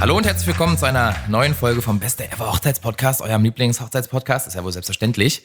Hallo und herzlich willkommen zu einer neuen Folge vom Beste Ever Hochzeitspodcast, eurem Lieblings-Hochzeitspodcast, ist ja wohl selbstverständlich.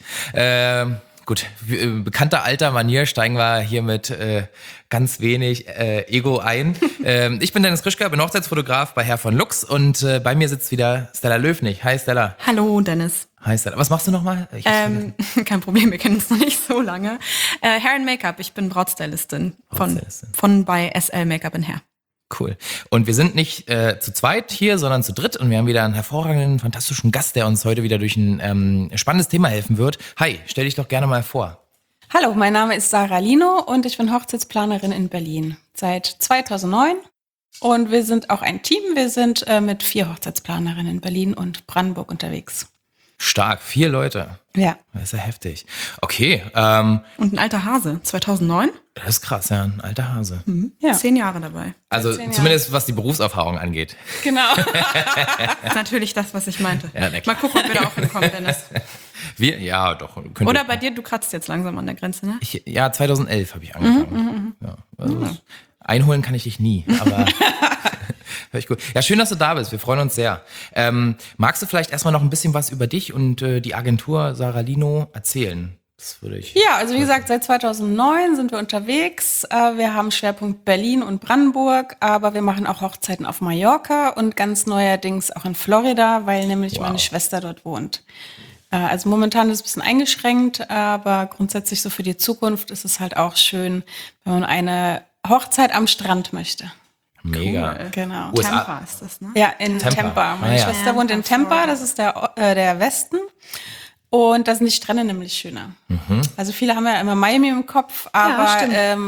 Gut, bekannter alter Manier steigen wir hier mit ganz wenig Ego ein. Ich bin Dennis Krischka, bin Hochzeitsfotograf bei Herr von Lux und bei mir sitzt wieder Stella Löfnig. Hi Stella. Hallo Dennis. Hi Stella. Was machst du nochmal? Kein Problem, wir kennen uns noch nicht so lange. Hair and Make-up, ich bin Brautstylistin von bei SL Make-up in Hair. Cool. Und wir sind nicht zu zweit hier, sondern zu dritt und wir haben wieder einen hervorragenden, fantastischen Gast, der uns heute wieder durch ein spannendes Thema helfen wird. Hi, stell dich doch gerne mal vor. Hallo, mein Name ist Sarah Lino und ich bin Hochzeitsplanerin in Berlin seit 2009 und wir sind auch ein Team. Wir sind mit 4 Hochzeitsplanerinnen in Berlin und Brandenburg unterwegs. Stark, 4 Leute. Ja. Das ist ja heftig. Okay. Und ein alter Hase, 2009. Das ist krass, ja, ein alter Hase. Ja. 10 Jahre dabei. Also 10 Jahre. Zumindest was die Berufserfahrung angeht. Genau. Das ist natürlich das, was ich meinte. Ja, na klar. Mal gucken, ob wir da auch hinkommen, Dennis. Ja, doch. Oder bei dir, du kratzt jetzt langsam an der Grenze, ne? 2011 habe ich angefangen. Ja, also einholen kann ich dich nie, aber ich gut. Ja, schön, dass du da bist. Wir freuen uns sehr. Magst du vielleicht erstmal noch ein bisschen was über dich und die Agentur Sarah Lino erzählen? Das würde ich. Ja, also wie gesagt, seit 2009 sind wir unterwegs. Wir haben Schwerpunkt Berlin und Brandenburg, aber wir machen auch Hochzeiten auf Mallorca und ganz neuerdings auch in Florida, weil nämlich meine Schwester dort wohnt. Also momentan ist es ein bisschen eingeschränkt, aber grundsätzlich so für die Zukunft ist es halt auch schön, wenn man eine Hochzeit am Strand möchte. Mega. Cool. Genau. USA. Tampa ist das, ne? Ja, in Tampa. Meine Schwester wohnt in Tampa, das ist der Westen. Und da sind die Strände nämlich schöner. Also viele haben ja immer Miami im Kopf, aber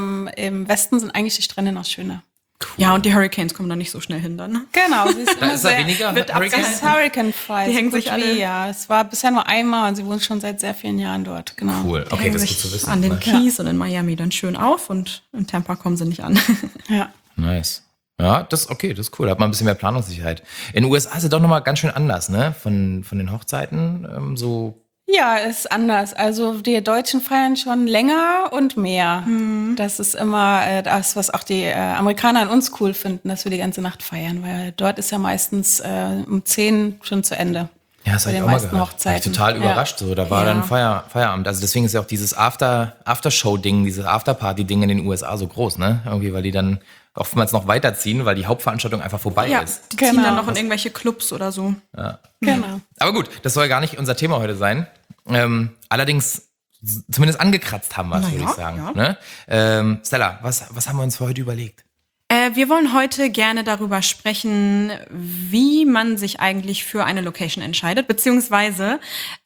im Westen sind eigentlich die Strände noch schöner. Cool. Ja, und die Hurricanes kommen da nicht so schnell hin dann. Ne? Genau, sie ist immer ist da weniger wird Hurricanes? Hurricane-frei. Die hängen sich alle. Ja, es war bisher nur einmal und sie wohnt schon seit sehr vielen Jahren dort. Genau. Cool. Die Okay, hängen das ist sich gut zu wissen. an den Keys und in Miami dann schön auf und in Tampa kommen sie nicht an. Ja. Nice. Ja, das ist cool. Da hat man ein bisschen mehr Planungssicherheit. In den USA ist es doch nochmal ganz schön anders, ne? Von den Hochzeiten. Ja, ist anders. Also die Deutschen feiern schon länger und mehr. Das ist immer das, was auch die Amerikaner an uns cool finden, dass wir die ganze Nacht feiern, weil dort ist ja meistens um 10 schon zu Ende. Ja, das habe ich auch mal gehört. War ich total überrascht. So, da war dann Feierabend. Also deswegen ist ja auch dieses Aftershow-Ding, dieses Afterparty-Ding in den USA so groß, ne? Irgendwie, weil die dann oftmals noch weiterziehen, weil die Hauptveranstaltung einfach vorbei ist. Die ziehen dann noch in irgendwelche Clubs oder so. Ja. Genau. Aber gut, das soll gar nicht unser Thema heute sein. Allerdings zumindest angekratzt haben wir es, würde ich sagen. Ja. Ne? Stella, was haben wir uns für heute überlegt? Wir wollen heute gerne darüber sprechen, wie man sich eigentlich für eine Location entscheidet, beziehungsweise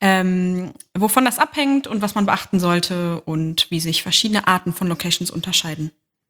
wovon das abhängt und was man beachten sollte und wie sich verschiedene Arten von Locations unterscheiden.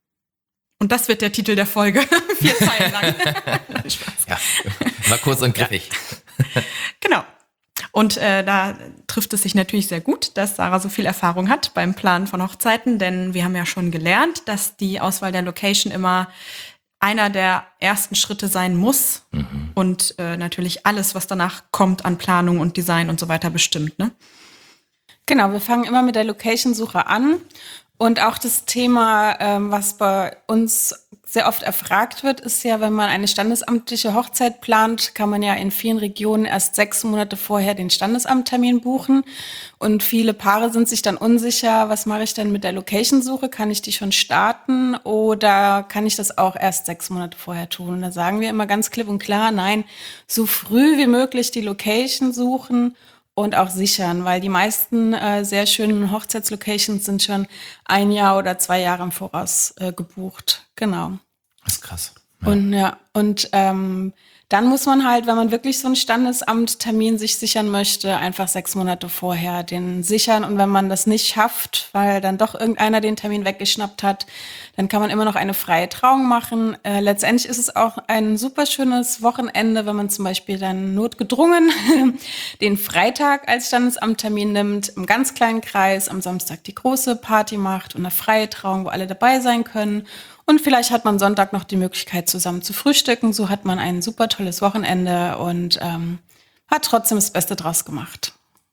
Und das wird der Titel der Folge. 4 Zeilen lang. Spaß. Ja, war kurz und griffig. Genau. Und da trifft es sich natürlich sehr gut, dass Sarah so viel Erfahrung hat beim Planen von Hochzeiten, denn wir haben ja schon gelernt, dass die Auswahl der Location immer einer der ersten Schritte sein muss und natürlich alles, was danach kommt an Planung und Design und so weiter bestimmt, ne? Genau, wir fangen immer mit der Location-Suche an. Und auch das Thema, was bei uns sehr oft erfragt wird, ist ja, wenn man eine standesamtliche Hochzeit plant, kann man ja in vielen Regionen erst 6 Monate vorher den Standesamttermin buchen. Und viele Paare sind sich dann unsicher, was mache ich denn mit der Location-Suche? Kann ich die schon starten oder kann ich das auch erst 6 Monate vorher tun? Und da sagen wir immer ganz klipp und klar, nein, so früh wie möglich die Location suchen und auch sichern, weil die meisten sehr schönen Hochzeitslocations sind schon 1 Jahr oder 2 Jahre im Voraus gebucht. Genau. Das ist krass. Ja. Und dann muss man halt, wenn man wirklich so einen Standesamttermin sich sichern möchte, einfach 6 Monate vorher den sichern. Und wenn man das nicht schafft, weil dann doch irgendeiner den Termin weggeschnappt hat, dann kann man immer noch eine freie Trauung machen. Letztendlich ist es auch ein super schönes Wochenende, wenn man zum Beispiel dann notgedrungen den Freitag als Standesamttermin nimmt, im ganz kleinen Kreis, am Samstag die große Party macht und eine freie Trauung, wo alle dabei sein können. Und vielleicht hat man Sonntag noch die Möglichkeit, zusammen zu frühstücken. So hat man ein super tolles Wochenende und hat trotzdem das Beste draus gemacht.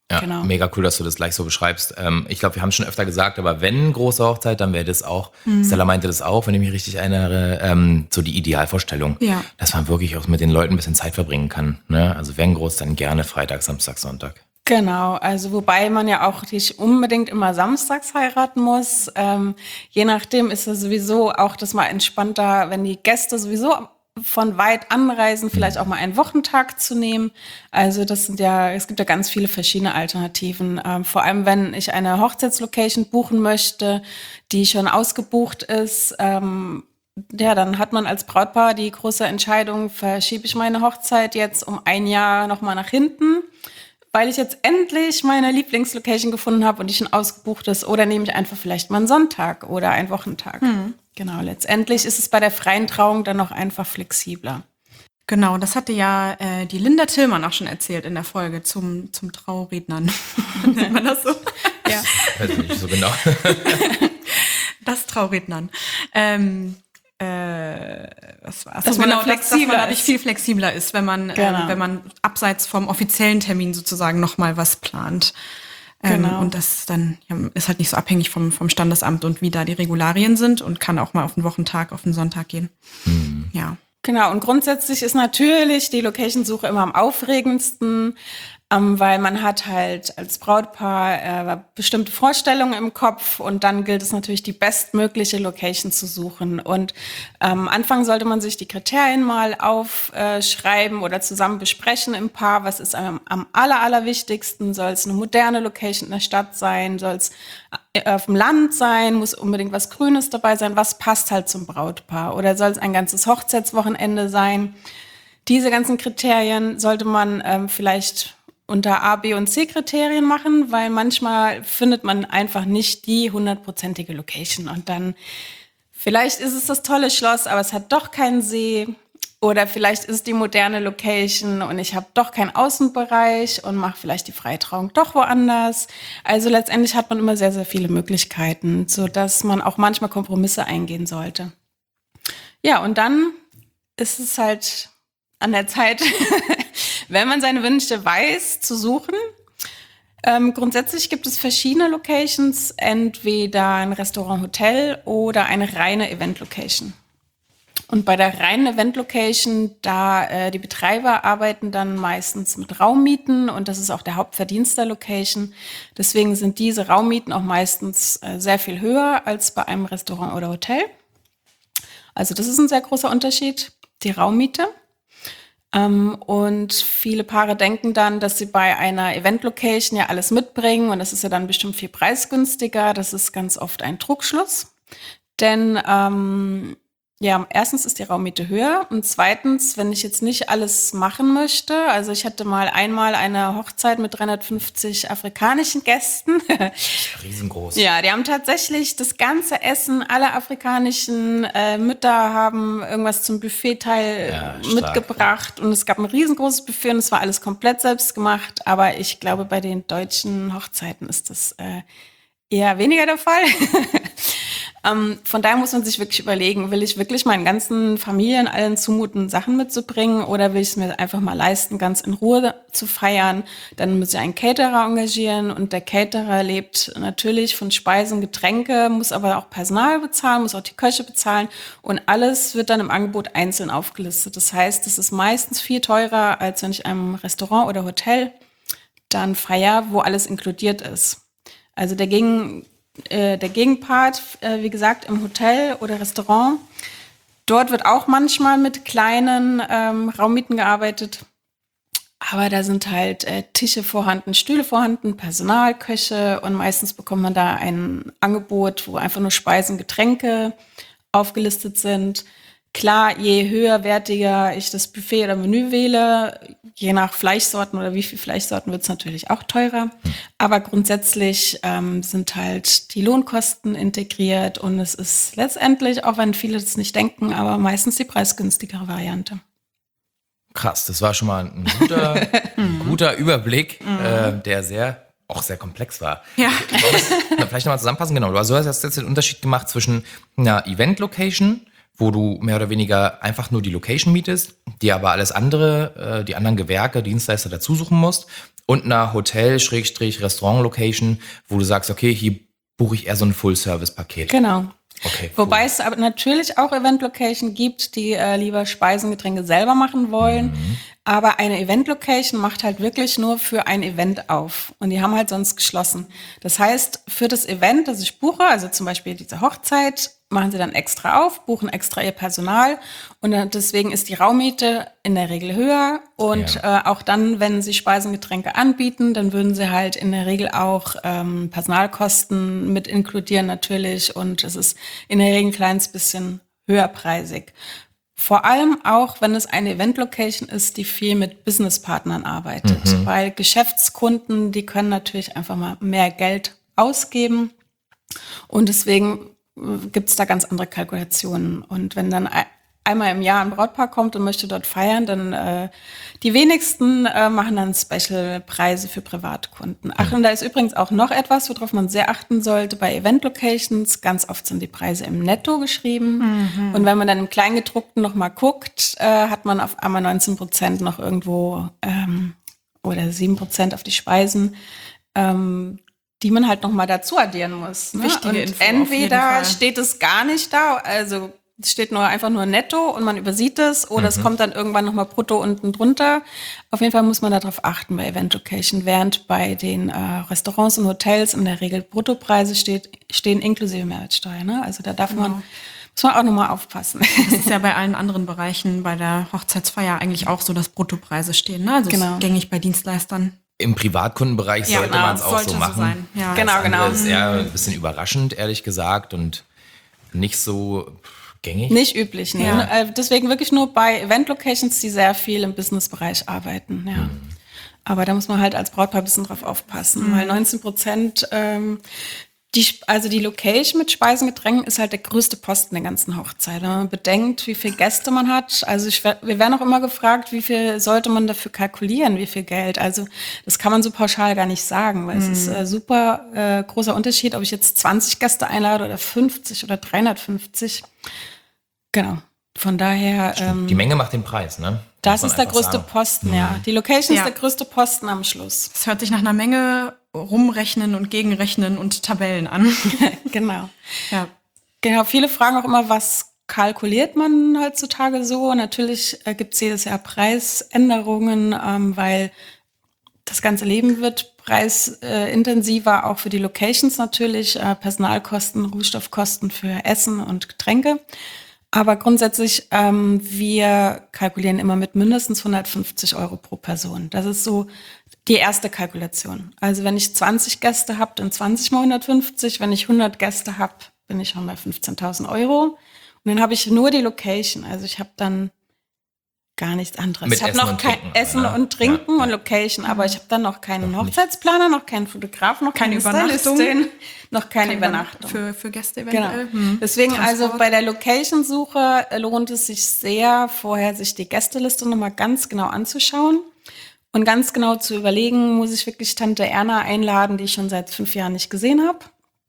Ja, Genau. mega cool, dass du das gleich so beschreibst. Ich glaube, wir haben es schon öfter gesagt, aber wenn große Hochzeit, dann wäre das auch, Stella meinte das auch, wenn ich mich richtig erinnere, so die Idealvorstellung. Ja. Dass man wirklich auch mit den Leuten ein bisschen Zeit verbringen kann. Ne? Also wenn groß, dann gerne Freitag, Samstag, Sonntag. Genau, also wobei man ja auch nicht unbedingt immer samstags heiraten muss. Je nachdem ist es sowieso auch das mal entspannter, wenn die Gäste sowieso von weit anreisen, vielleicht auch mal einen Wochentag zu nehmen. Also es gibt ja ganz viele verschiedene Alternativen. Vor allem, wenn ich eine Hochzeitslocation buchen möchte, die schon ausgebucht ist, dann hat man als Brautpaar die große Entscheidung, verschiebe ich meine Hochzeit jetzt um ein Jahr nochmal nach hinten, weil ich jetzt endlich meine Lieblingslocation gefunden habe und die schon ausgebucht ist, oder nehme ich einfach vielleicht mal einen Sonntag oder einen Wochentag. Genau, letztendlich ist es bei der freien Trauung dann noch einfach flexibler. Genau, das hatte ja die Linda Tillmann auch schon erzählt in der Folge zum Traurednern. Nennt man das so? Ja. Weiß ich nicht so genau. Das Traurednern. Was war's? Dass man dass man dadurch viel flexibler ist, wenn man abseits vom offiziellen Termin sozusagen nochmal was plant. Genau. Und das dann ist halt nicht so abhängig vom Standesamt und wie da die Regularien sind und kann auch mal auf einen Wochentag, auf einen Sonntag gehen. Ja. Genau, und grundsätzlich ist natürlich die Location-Suche immer am aufregendsten, weil man hat halt als Brautpaar bestimmte Vorstellungen im Kopf und dann gilt es natürlich, die bestmögliche Location zu suchen. Und am Anfang sollte man sich die Kriterien mal aufschreiben oder zusammen besprechen im Paar. Was ist am allerwichtigsten? Soll es eine moderne Location in der Stadt sein? Soll es auf dem Land sein? Muss unbedingt was Grünes dabei sein? Was passt halt zum Brautpaar? Oder soll es ein ganzes Hochzeitswochenende sein? Diese ganzen Kriterien sollte man vielleicht unter A, B und C Kriterien machen, weil manchmal findet man einfach nicht die 100%ige Location. Und dann, vielleicht ist es das tolle Schloss, aber es hat doch keinen See. Oder vielleicht ist es die moderne Location und ich habe doch keinen Außenbereich und mache vielleicht die Freitrauung doch woanders. Also letztendlich hat man immer sehr, sehr viele Möglichkeiten, sodass man auch manchmal Kompromisse eingehen sollte. Ja, und dann ist es halt an der Zeit, wenn man seine Wünsche weiß, zu suchen. Grundsätzlich gibt es verschiedene Locations, entweder ein Restaurant, Hotel oder eine reine Event-Location. Und bei der reinen Event-Location, die Betreiber arbeiten dann meistens mit Raummieten und das ist auch der Hauptverdienst der Location. Deswegen sind diese Raummieten auch meistens sehr viel höher als bei einem Restaurant oder Hotel. Also das ist ein sehr großer Unterschied, die Raummiete. Und viele Paare denken dann, dass sie bei einer Event-Location ja alles mitbringen und das ist ja dann bestimmt viel preisgünstiger. Das ist ganz oft ein Trugschluss. Denn erstens ist die Raummiete höher und zweitens, wenn ich jetzt nicht alles machen möchte, also ich hatte einmal eine Hochzeit mit 350 afrikanischen Gästen. Riesengroß. Ja, die haben tatsächlich das ganze Essen, alle afrikanischen Mütter haben irgendwas zum Buffetteil mitgebracht und es gab ein riesengroßes Buffet und es war alles komplett selbst gemacht, aber ich glaube, bei den deutschen Hochzeiten ist das eher weniger der Fall. Von daher muss man sich wirklich überlegen, will ich wirklich meinen ganzen Familien allen zumuten, Sachen mitzubringen oder will ich es mir einfach mal leisten, ganz in Ruhe zu feiern? Dann muss ich einen Caterer engagieren und der Caterer lebt natürlich von Speisen, Getränke, muss aber auch Personal bezahlen, muss auch die Köche bezahlen und alles wird dann im Angebot einzeln aufgelistet. Das heißt, es ist meistens viel teurer, als wenn ich einem Restaurant oder Hotel dann feiere, wo alles inkludiert ist. Also der Gegenpart, wie gesagt, im Hotel oder Restaurant. Dort wird auch manchmal mit kleinen Raummieten gearbeitet. Aber da sind halt Tische vorhanden, Stühle vorhanden, Personal, Köche und meistens bekommt man da ein Angebot, wo einfach nur Speisen, Getränke aufgelistet sind. Klar, je höherwertiger ich das Buffet oder Menü wähle, je nach Fleischsorten oder wie viel Fleischsorten wird es natürlich auch teurer. Aber grundsätzlich sind halt die Lohnkosten integriert und es ist letztendlich, auch wenn viele das nicht denken, aber meistens die preisgünstigere Variante. Krass, das war schon mal ein guter Überblick, der sehr komplex war. Ja. Vielleicht nochmal zusammenfassen, genau. Du hast jetzt den Unterschied gemacht zwischen einer Event-Location, wo du mehr oder weniger einfach nur die Location mietest, dir aber alles andere, die anderen Gewerke, Dienstleister dazu suchen musst und einer Hotel-Restaurant-Location, wo du sagst, okay, hier buche ich eher so ein Full-Service-Paket. Genau. Okay, Wobei es aber natürlich auch Event-Location gibt, die lieber Speisen, Getränke selber machen wollen. Aber eine Event-Location macht halt wirklich nur für ein Event auf. Und die haben halt sonst geschlossen. Das heißt, für das Event, das ich buche, also zum Beispiel diese Hochzeit, machen sie dann extra auf, buchen extra ihr Personal. Und deswegen ist die Raummiete in der Regel höher. Und auch dann, wenn sie Speisen, Getränke anbieten, dann würden sie halt in der Regel auch Personalkosten mit inkludieren natürlich. Und es ist in der Regel ein kleines bisschen höherpreisig. Vor allem auch, wenn es eine Event-Location ist, die viel mit Businesspartnern arbeitet. Weil Geschäftskunden, die können natürlich einfach mal mehr Geld ausgeben. Und deswegen gibt es da ganz andere Kalkulationen. Und wenn dann einmal im Jahr ein Brautpaar kommt und möchte dort feiern, dann die wenigsten machen dann Special-Preise für Privatkunden. Ach, und da ist übrigens auch noch etwas, worauf man sehr achten sollte bei Event-Locations. Ganz oft sind die Preise im Netto geschrieben. Und wenn man dann im Kleingedruckten noch mal guckt, hat man auf einmal 19% noch irgendwo oder 7% auf die Speisen, die man halt noch mal dazu addieren muss. Ne? Wichtige und Info entweder steht es gar nicht da, also es steht nur einfach nur netto und man übersieht es, oder es kommt dann irgendwann noch mal brutto unten drunter. Auf jeden Fall muss man darauf achten bei Event Location, während bei den Restaurants und Hotels in der Regel Bruttopreise stehen inklusive Mehrwertsteuer. Ne? Also da muss man auch noch mal aufpassen. Das ist ja bei allen anderen Bereichen bei der Hochzeitsfeier eigentlich auch so, dass Bruttopreise stehen. Ne? Also Genau. ist gängig bei Dienstleistern. Im Privatkundenbereich sollte man es auch sollte so so machen. sein. Ja. Genau, Das ist eher ein bisschen überraschend, ehrlich gesagt, und nicht so gängig. Nicht üblich, ne? Ja. Deswegen wirklich nur bei Event-Locations, die sehr viel im Businessbereich arbeiten, ja. Aber da muss man halt als Brautpaar ein bisschen drauf aufpassen, weil 19%, die Location mit Speisen, Getränken ist halt der größte Posten der ganzen Hochzeit. Wenn man bedenkt, wie viele Gäste man hat, also wir werden auch immer gefragt, wie viel sollte man dafür kalkulieren, wie viel Geld. Also das kann man so pauschal gar nicht sagen, weil es ist super großer Unterschied, ob ich jetzt 20 Gäste einlade oder 50 oder 350. Genau. Von daher. Die Menge macht den Preis, ne? Das Muss ist man der einfach größte sagen. Posten, ja. Die Location Ja. ist der größte Posten am Schluss. Es hört sich nach einer Menge rumrechnen und gegenrechnen und Tabellen an. Genau. Ja. Genau, viele fragen auch immer, was kalkuliert man heutzutage so? Natürlich gibt es jedes Jahr Preisänderungen, weil das ganze Leben wird preisintensiver, auch für die Locations natürlich, Personalkosten, Rohstoffkosten für Essen und Getränke. Aber grundsätzlich, wir kalkulieren immer mit mindestens 150 € pro Person. Das ist so die erste Kalkulation. Also wenn ich 20 Gäste habe, dann 20 mal 150. Wenn ich 100 Gäste habe, bin ich schon bei 15.000 €. Und dann habe ich nur die Location. Also ich habe dann gar nichts anderes. Mit Ich habe Essen noch und kein Trinken, Essen ne? und Trinken Ja. und Location, aber ich habe dann noch keinen Noch nicht. Hochzeitsplaner, noch keinen Fotografen, noch keine Übernachtung. Stylistin, noch keine Übernachtung. Für Gäste Genau. eventuell. Deswegen Transport. also bei der Location-Suche lohnt es sich sehr, vorher sich die Gästeliste nochmal ganz genau anzuschauen und ganz genau zu überlegen, muss ich wirklich Tante Erna einladen, die ich schon seit 5 Jahren nicht gesehen habe?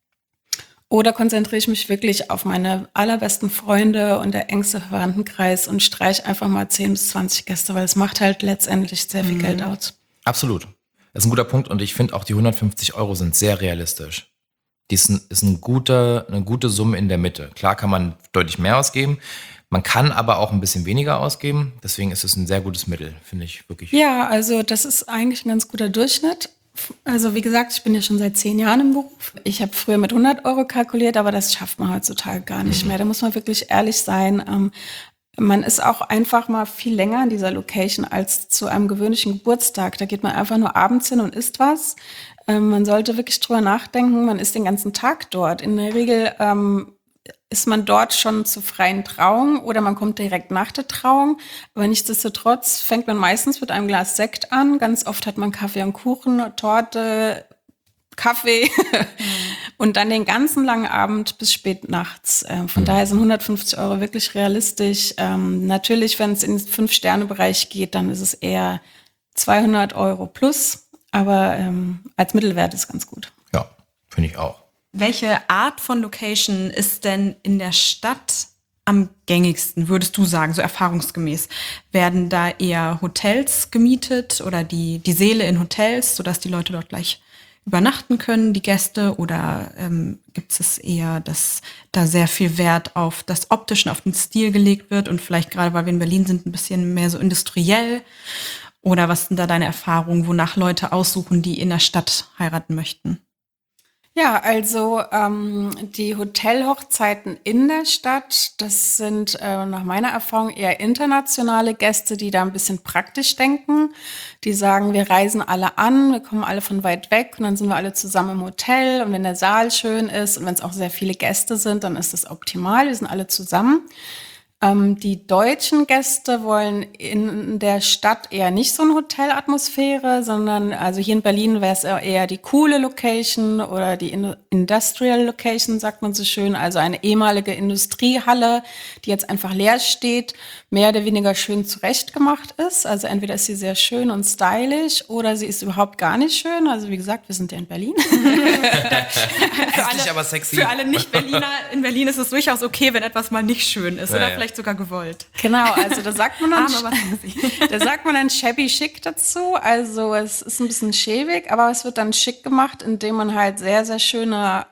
Oder konzentriere ich mich wirklich auf meine allerbesten Freunde und der engste Verwandtenkreis und streiche einfach mal 10 bis 20 Gäste, weil es macht halt letztendlich sehr viel Geld aus. Absolut. Das ist ein guter Punkt und ich finde auch die 150 € sind sehr realistisch. Die ist eine gute Summe in der Mitte. Klar kann man deutlich mehr ausgeben, man kann aber auch ein bisschen weniger ausgeben. Deswegen ist es ein sehr gutes Mittel, finde ich wirklich. Ja, also das ist eigentlich ein ganz guter Durchschnitt. Also wie gesagt, ich bin ja schon seit 10 Jahren im Beruf. Ich habe früher mit 100 € kalkuliert, aber das schafft man heutzutage gar nicht mehr. Da muss man wirklich ehrlich sein. Man ist auch einfach mal viel länger in dieser Location als zu einem gewöhnlichen Geburtstag. Da geht man einfach nur abends hin und isst was. Man sollte wirklich drüber nachdenken, man ist den ganzen Tag dort. In der Regel ist man dort schon zur freien Trauung oder man kommt direkt nach der Trauung. Aber nichtsdestotrotz fängt man meistens mit einem Glas Sekt an. Ganz oft hat man Kaffee und Kuchen, Torte, Kaffee und dann den ganzen langen Abend bis spät nachts. Von daher sind 150 € wirklich realistisch. Natürlich, wenn es in den 5-Sterne-Bereich geht, dann ist es eher 200 € plus. Aber als Mittelwert ist ganz gut. Ja, finde ich auch. Welche Art von Location ist denn in der Stadt am gängigsten, würdest du sagen, so erfahrungsgemäß? Werden da eher Hotels gemietet oder die Säle in Hotels, sodass die Leute dort gleich übernachten können, die Gäste? Oder gibt es eher, dass da sehr viel Wert auf das Optische, auf den Stil gelegt wird und vielleicht gerade, weil wir in Berlin sind, ein bisschen mehr so industriell? Oder was sind da deine Erfahrungen, wonach Leute aussuchen, die in der Stadt heiraten möchten? Ja, also die Hotelhochzeiten in der Stadt, das sind nach meiner Erfahrung eher internationale Gäste, die da ein bisschen praktisch denken. Die sagen, wir reisen alle an, wir kommen alle von weit weg und dann sind wir alle zusammen im Hotel. Und wenn der Saal schön ist und wenn es auch sehr viele Gäste sind, dann ist das optimal, wir sind alle zusammen. Die deutschen Gäste wollen in der Stadt eher nicht so eine Hotelatmosphäre, sondern also hier in Berlin wäre es eher die coole Location oder die Industrial Location, sagt man so schön, also eine ehemalige Industriehalle, die jetzt einfach leer steht, mehr oder weniger schön zurechtgemacht ist. Also entweder ist sie sehr schön und stylisch oder sie ist überhaupt gar nicht schön. Also wie gesagt, wir sind ja in Berlin. Hässlich, aber sexy. Für alle Nicht-Berliner, in Berlin ist es durchaus okay, wenn etwas mal nicht schön ist oder vielleicht sogar gewollt. Genau, also da sagt man dann, aber da sagt man dann shabby chic dazu. Also es ist ein bisschen schäbig, aber es wird dann schick gemacht, indem man halt sehr, sehr schöne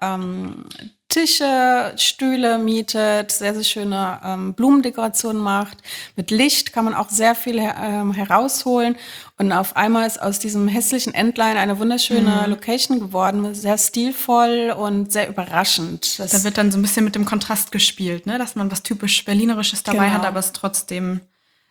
Tische, Stühle mietet, sehr, sehr schöne Blumendekorationen macht. Mit Licht kann man auch sehr viel herausholen. Und auf einmal ist aus diesem hässlichen Endline eine wunderschöne Location geworden, sehr stilvoll und sehr überraschend. Da wird dann so ein bisschen mit dem Kontrast gespielt, ne? Dass man was typisch Berlinerisches dabei hat, aber es trotzdem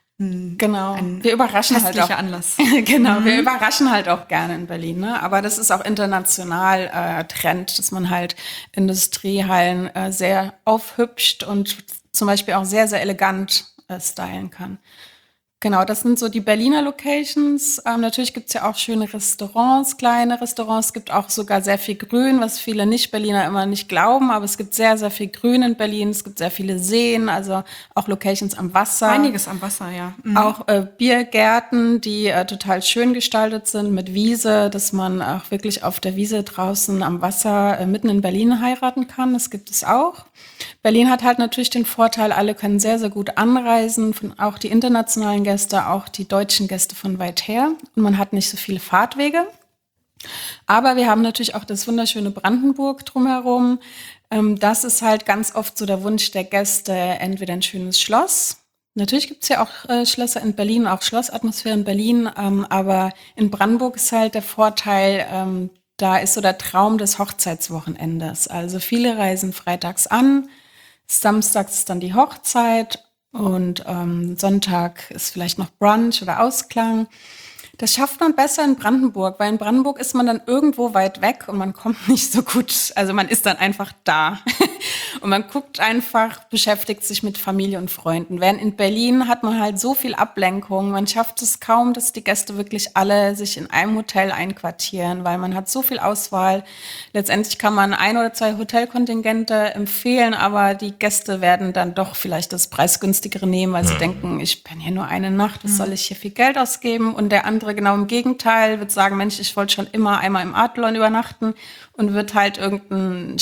wir überraschen halt auch. Anlass. Genau, wir überraschen halt auch gerne in Berlin, ne? Aber das ist auch international Trend, dass man halt Industriehallen sehr aufhübscht und zum Beispiel auch sehr, sehr elegant stylen kann. Genau, das sind so die Berliner Locations. Natürlich gibt's ja auch schöne Restaurants, kleine Restaurants. Es gibt auch sogar sehr viel Grün, was viele Nicht-Berliner immer nicht glauben. Aber es gibt sehr, sehr viel Grün in Berlin. Es gibt sehr viele Seen, also auch Locations am Wasser. Einiges am Wasser, ja. Auch Biergärten, die total schön gestaltet sind mit Wiese, dass man auch wirklich auf der Wiese draußen am Wasser mitten in Berlin heiraten kann. Das gibt es auch. Berlin hat halt natürlich den Vorteil, alle können sehr, sehr gut anreisen, auch die internationalen Gäste, auch die deutschen Gäste von weit her. Und man hat nicht so viele Fahrtwege. Aber wir haben natürlich auch das wunderschöne Brandenburg drumherum. Das ist halt ganz oft so der Wunsch der Gäste, entweder ein schönes Schloss. Natürlich gibt's ja auch Schlösser in Berlin, auch Schlossatmosphäre in Berlin. Aber in Brandenburg ist halt der Vorteil, da ist so der Traum des Hochzeitswochenendes. Also viele reisen freitags an, samstags ist dann die Hochzeit und Sonntag ist vielleicht noch Brunch oder Ausklang. Das schafft man besser in Brandenburg, weil in Brandenburg ist man dann irgendwo weit weg und man kommt nicht so gut. Also man ist dann einfach da und man guckt einfach, beschäftigt sich mit Familie und Freunden. Während in Berlin hat man halt so viel Ablenkung, man schafft es kaum, dass die Gäste wirklich alle sich in einem Hotel einquartieren, weil man hat so viel Auswahl. Letztendlich kann man 1 oder 2 Hotelkontingente empfehlen, aber die Gäste werden dann doch vielleicht das preisgünstigere nehmen, weil sie denken, ich bin hier nur eine Nacht, was soll ich hier viel Geld ausgeben? Und der andere genau im Gegenteil, wird sagen, Mensch, ich wollte schon immer einmal im Adlon übernachten und wird halt irgendein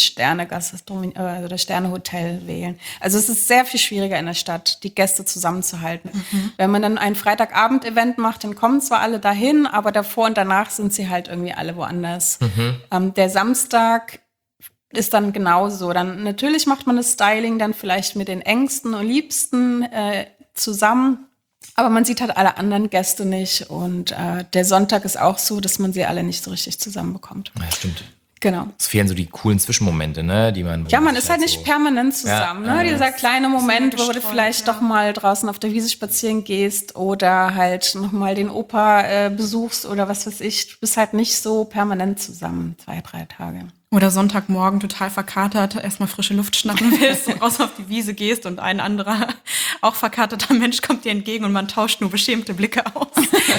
oder Sternehotel wählen. Also es ist sehr viel schwieriger in der Stadt, die Gäste zusammenzuhalten. Wenn man dann ein Freitagabend-Event macht, dann kommen zwar alle dahin, aber davor und danach sind sie halt irgendwie alle woanders. Der Samstag ist dann genauso. Dann natürlich macht man das Styling dann vielleicht mit den Ängsten und Liebsten zusammen. Aber man sieht halt alle anderen Gäste nicht. Und der Sonntag ist auch so, dass man sie alle nicht so richtig zusammenbekommt. Ja, stimmt. Genau. Es fehlen so die coolen Zwischenmomente, ne, die man. Ja, man ist halt nicht permanent zusammen. Ne? Dieser kleine Moment, wo du vielleicht doch mal draußen auf der Wiese spazieren gehst oder halt nochmal den Opa besuchst oder was weiß ich. Du bist halt nicht so permanent zusammen, 2, 3 Tage. Oder Sonntagmorgen total verkatert, erstmal frische Luft schnappen willst und raus auf die Wiese gehst und ein anderer, auch verkaterter Mensch kommt dir entgegen und man tauscht nur beschämte Blicke aus.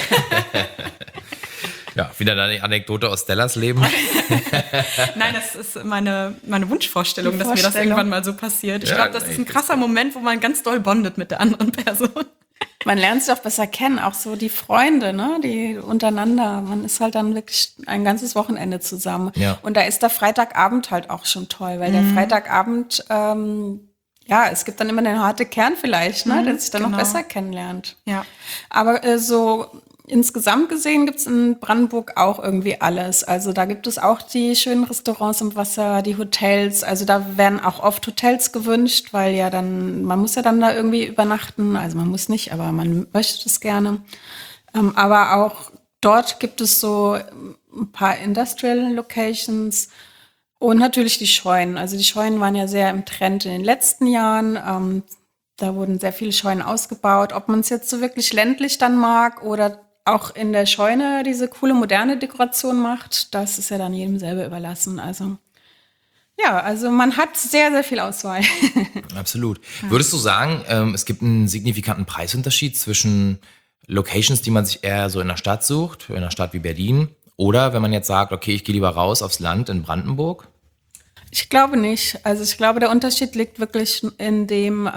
Ja, wieder eine Anekdote aus Stellas Leben. Nein, das ist meine Wunschvorstellung, dass mir das irgendwann mal so passiert. Ich glaube, das ist ein krasser Moment, wo man ganz doll bondet mit der anderen Person. Man lernt sich auch besser kennen, auch so die Freunde, ne, die untereinander. Man ist halt dann wirklich ein ganzes Wochenende zusammen. Ja. Und da ist der Freitagabend halt auch schon toll, weil der Freitagabend ja, es gibt dann immer den harten Kern vielleicht, ne, der sich dann noch genau. besser kennenlernt. Ja. Aber so insgesamt gesehen gibt's in Brandenburg auch irgendwie alles. Also da gibt es auch die schönen Restaurants im Wasser, die Hotels. Also da werden auch oft Hotels gewünscht, weil ja dann, man muss ja dann da irgendwie übernachten. Also man muss nicht, aber man möchte das gerne. Aber auch dort gibt es so ein paar Industrial Locations und natürlich die Scheunen. Also die Scheunen waren ja sehr im Trend in den letzten Jahren. Da wurden sehr viele Scheunen ausgebaut. Ob man es jetzt so wirklich ländlich dann mag oder auch in der Scheune diese coole moderne Dekoration macht, das ist ja dann jedem selber überlassen. Also ja, also man hat sehr, sehr viel Auswahl. Absolut. Würdest du sagen, es gibt einen signifikanten Preisunterschied zwischen Locations, die man sich eher so in der Stadt sucht, in einer Stadt wie Berlin, oder wenn man jetzt sagt, okay, ich gehe lieber raus aufs Land in Brandenburg? Ich glaube nicht. Also ich glaube, der Unterschied liegt wirklich in dem,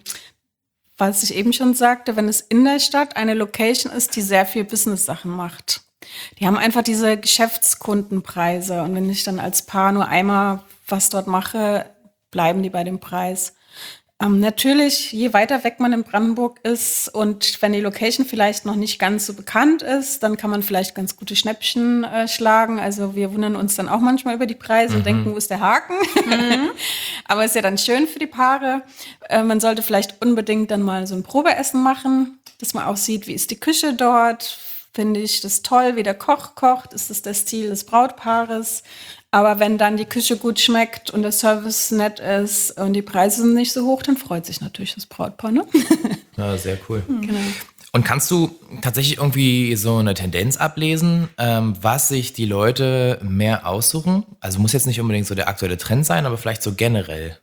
was ich eben schon sagte, wenn es in der Stadt eine Location ist, die sehr viel Business-Sachen macht. Die haben einfach diese Geschäftskundenpreise. Und wenn ich dann als Paar nur einmal was dort mache, bleiben die bei dem Preis. Natürlich, je weiter weg man in Brandenburg ist und wenn die Location vielleicht noch nicht ganz so bekannt ist, dann kann man vielleicht ganz gute Schnäppchen schlagen. Also wir wundern uns dann auch manchmal über die Preise und denken, wo ist der Haken? Aber ist ja dann schön für die Paare. Man sollte vielleicht unbedingt dann mal so ein Probeessen machen, dass man auch sieht, wie ist die Küche dort. Finde ich das toll, wie der Koch kocht? Ist das der Stil des Brautpaares? Aber wenn dann die Küche gut schmeckt und der Service nett ist und die Preise sind nicht so hoch, dann freut sich natürlich das Brautpaar, ne? Ja, sehr cool. Genau. Und kannst du tatsächlich irgendwie so eine Tendenz ablesen, was sich die Leute mehr aussuchen? Also muss jetzt nicht unbedingt so der aktuelle Trend sein, aber vielleicht so generell.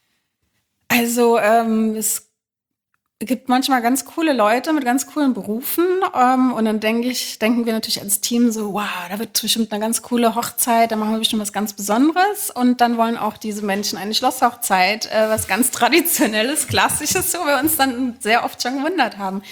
Also es gibt manchmal ganz coole Leute mit ganz coolen Berufen und dann denken wir natürlich als Team so, wow, da wird bestimmt eine ganz coole Hochzeit, da machen wir bestimmt was ganz Besonderes und dann wollen auch diese Menschen eine Schlosshochzeit, was ganz Traditionelles, Klassisches, wo wir uns dann sehr oft schon gewundert haben.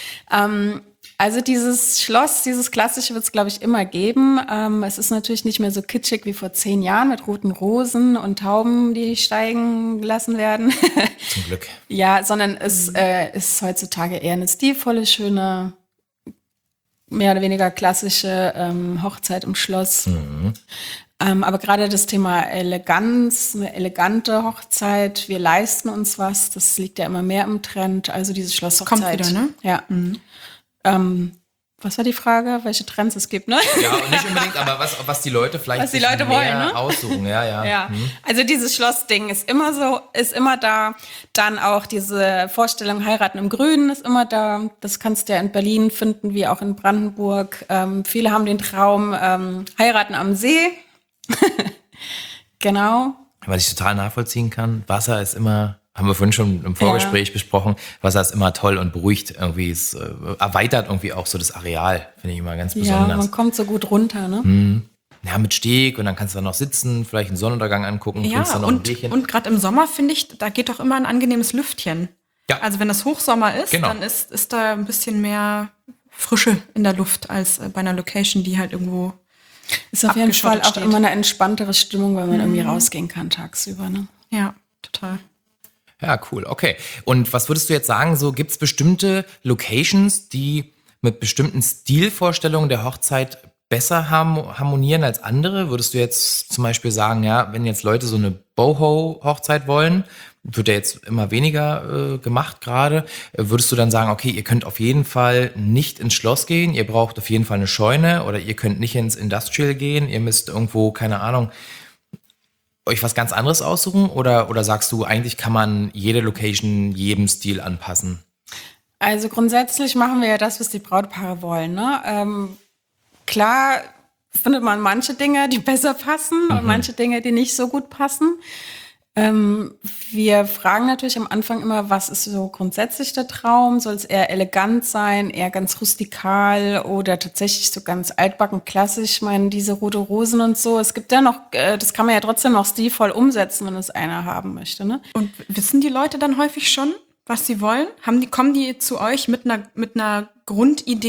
Also dieses Schloss, dieses Klassische wird es, glaube ich, immer geben. Es ist natürlich nicht mehr so kitschig wie vor 10 Jahren mit roten Rosen und Tauben, die steigen gelassen werden. Zum Glück. Ja, sondern es ist heutzutage eher eine stilvolle, schöne, mehr oder weniger klassische Hochzeit im Schloss. Aber gerade das Thema Eleganz, eine elegante Hochzeit, wir leisten uns was, das liegt ja immer mehr im Trend. Also diese Schlosshochzeit. Kommt wieder, ne? Ja. Was war die Frage? Welche Trends es gibt, ne? Ja, und nicht unbedingt, aber was die Leute vielleicht Was die sich Leute mehr wollen, ne? aussuchen. Ja. Ja, also dieses Schlossding ist immer so, ist immer da. Dann auch diese Vorstellung heiraten im Grünen ist immer da. Das kannst du ja in Berlin finden, wie auch in Brandenburg. Viele haben den Traum, heiraten am See. Genau. Was ich total nachvollziehen kann, Wasser ist immer, haben wir vorhin schon im Vorgespräch besprochen, Wasser ist immer toll und beruhigt irgendwie. Es erweitert irgendwie auch so das Areal, finde ich immer ganz Ja, besonders. man kommt so gut runter, ne? Ja, mit Steg und dann kannst du dann noch sitzen, vielleicht einen Sonnenuntergang angucken, Ja, trinkst dann noch ein Bierchen. und gerade im Sommer, finde ich, da geht doch immer ein angenehmes Lüftchen. Ja. Also wenn das Hochsommer ist, Genau. dann ist da ein bisschen mehr Frische in der Luft als bei einer Location, die halt irgendwo Ist auf jeden Fall abgeschottet auch steht. immer eine entspanntere Stimmung, wenn man irgendwie rausgehen kann tagsüber, ne? Ja, total. Ja, cool, okay. Und was würdest du jetzt sagen, so gibt's bestimmte Locations, die mit bestimmten Stilvorstellungen der Hochzeit besser harmonieren als andere? Würdest du jetzt zum Beispiel sagen, ja, wenn jetzt Leute so eine Boho-Hochzeit wollen, wird ja jetzt immer weniger gemacht gerade, würdest du dann sagen, okay, ihr könnt auf jeden Fall nicht ins Schloss gehen, ihr braucht auf jeden Fall eine Scheune oder ihr könnt nicht ins Industrial gehen, ihr müsst irgendwo, keine Ahnung, euch was ganz anderes aussuchen? Oder sagst du, eigentlich kann man jede Location jedem Stil anpassen? Also grundsätzlich machen wir ja das, was die Brautpaare wollen, ne? Klar findet man manche Dinge, die besser passen und manche Dinge, die nicht so gut passen. Wir fragen natürlich am Anfang immer, was ist so grundsätzlich der Traum? Soll es eher elegant sein, eher ganz rustikal oder tatsächlich so ganz altbacken klassisch? Ich meine, diese rote Rosen und so, es gibt ja noch, das kann man ja trotzdem noch stilvoll umsetzen, wenn es einer haben möchte, ne? Und wissen die Leute dann häufig schon, was sie wollen? Kommen die zu euch mit einer Grundidee,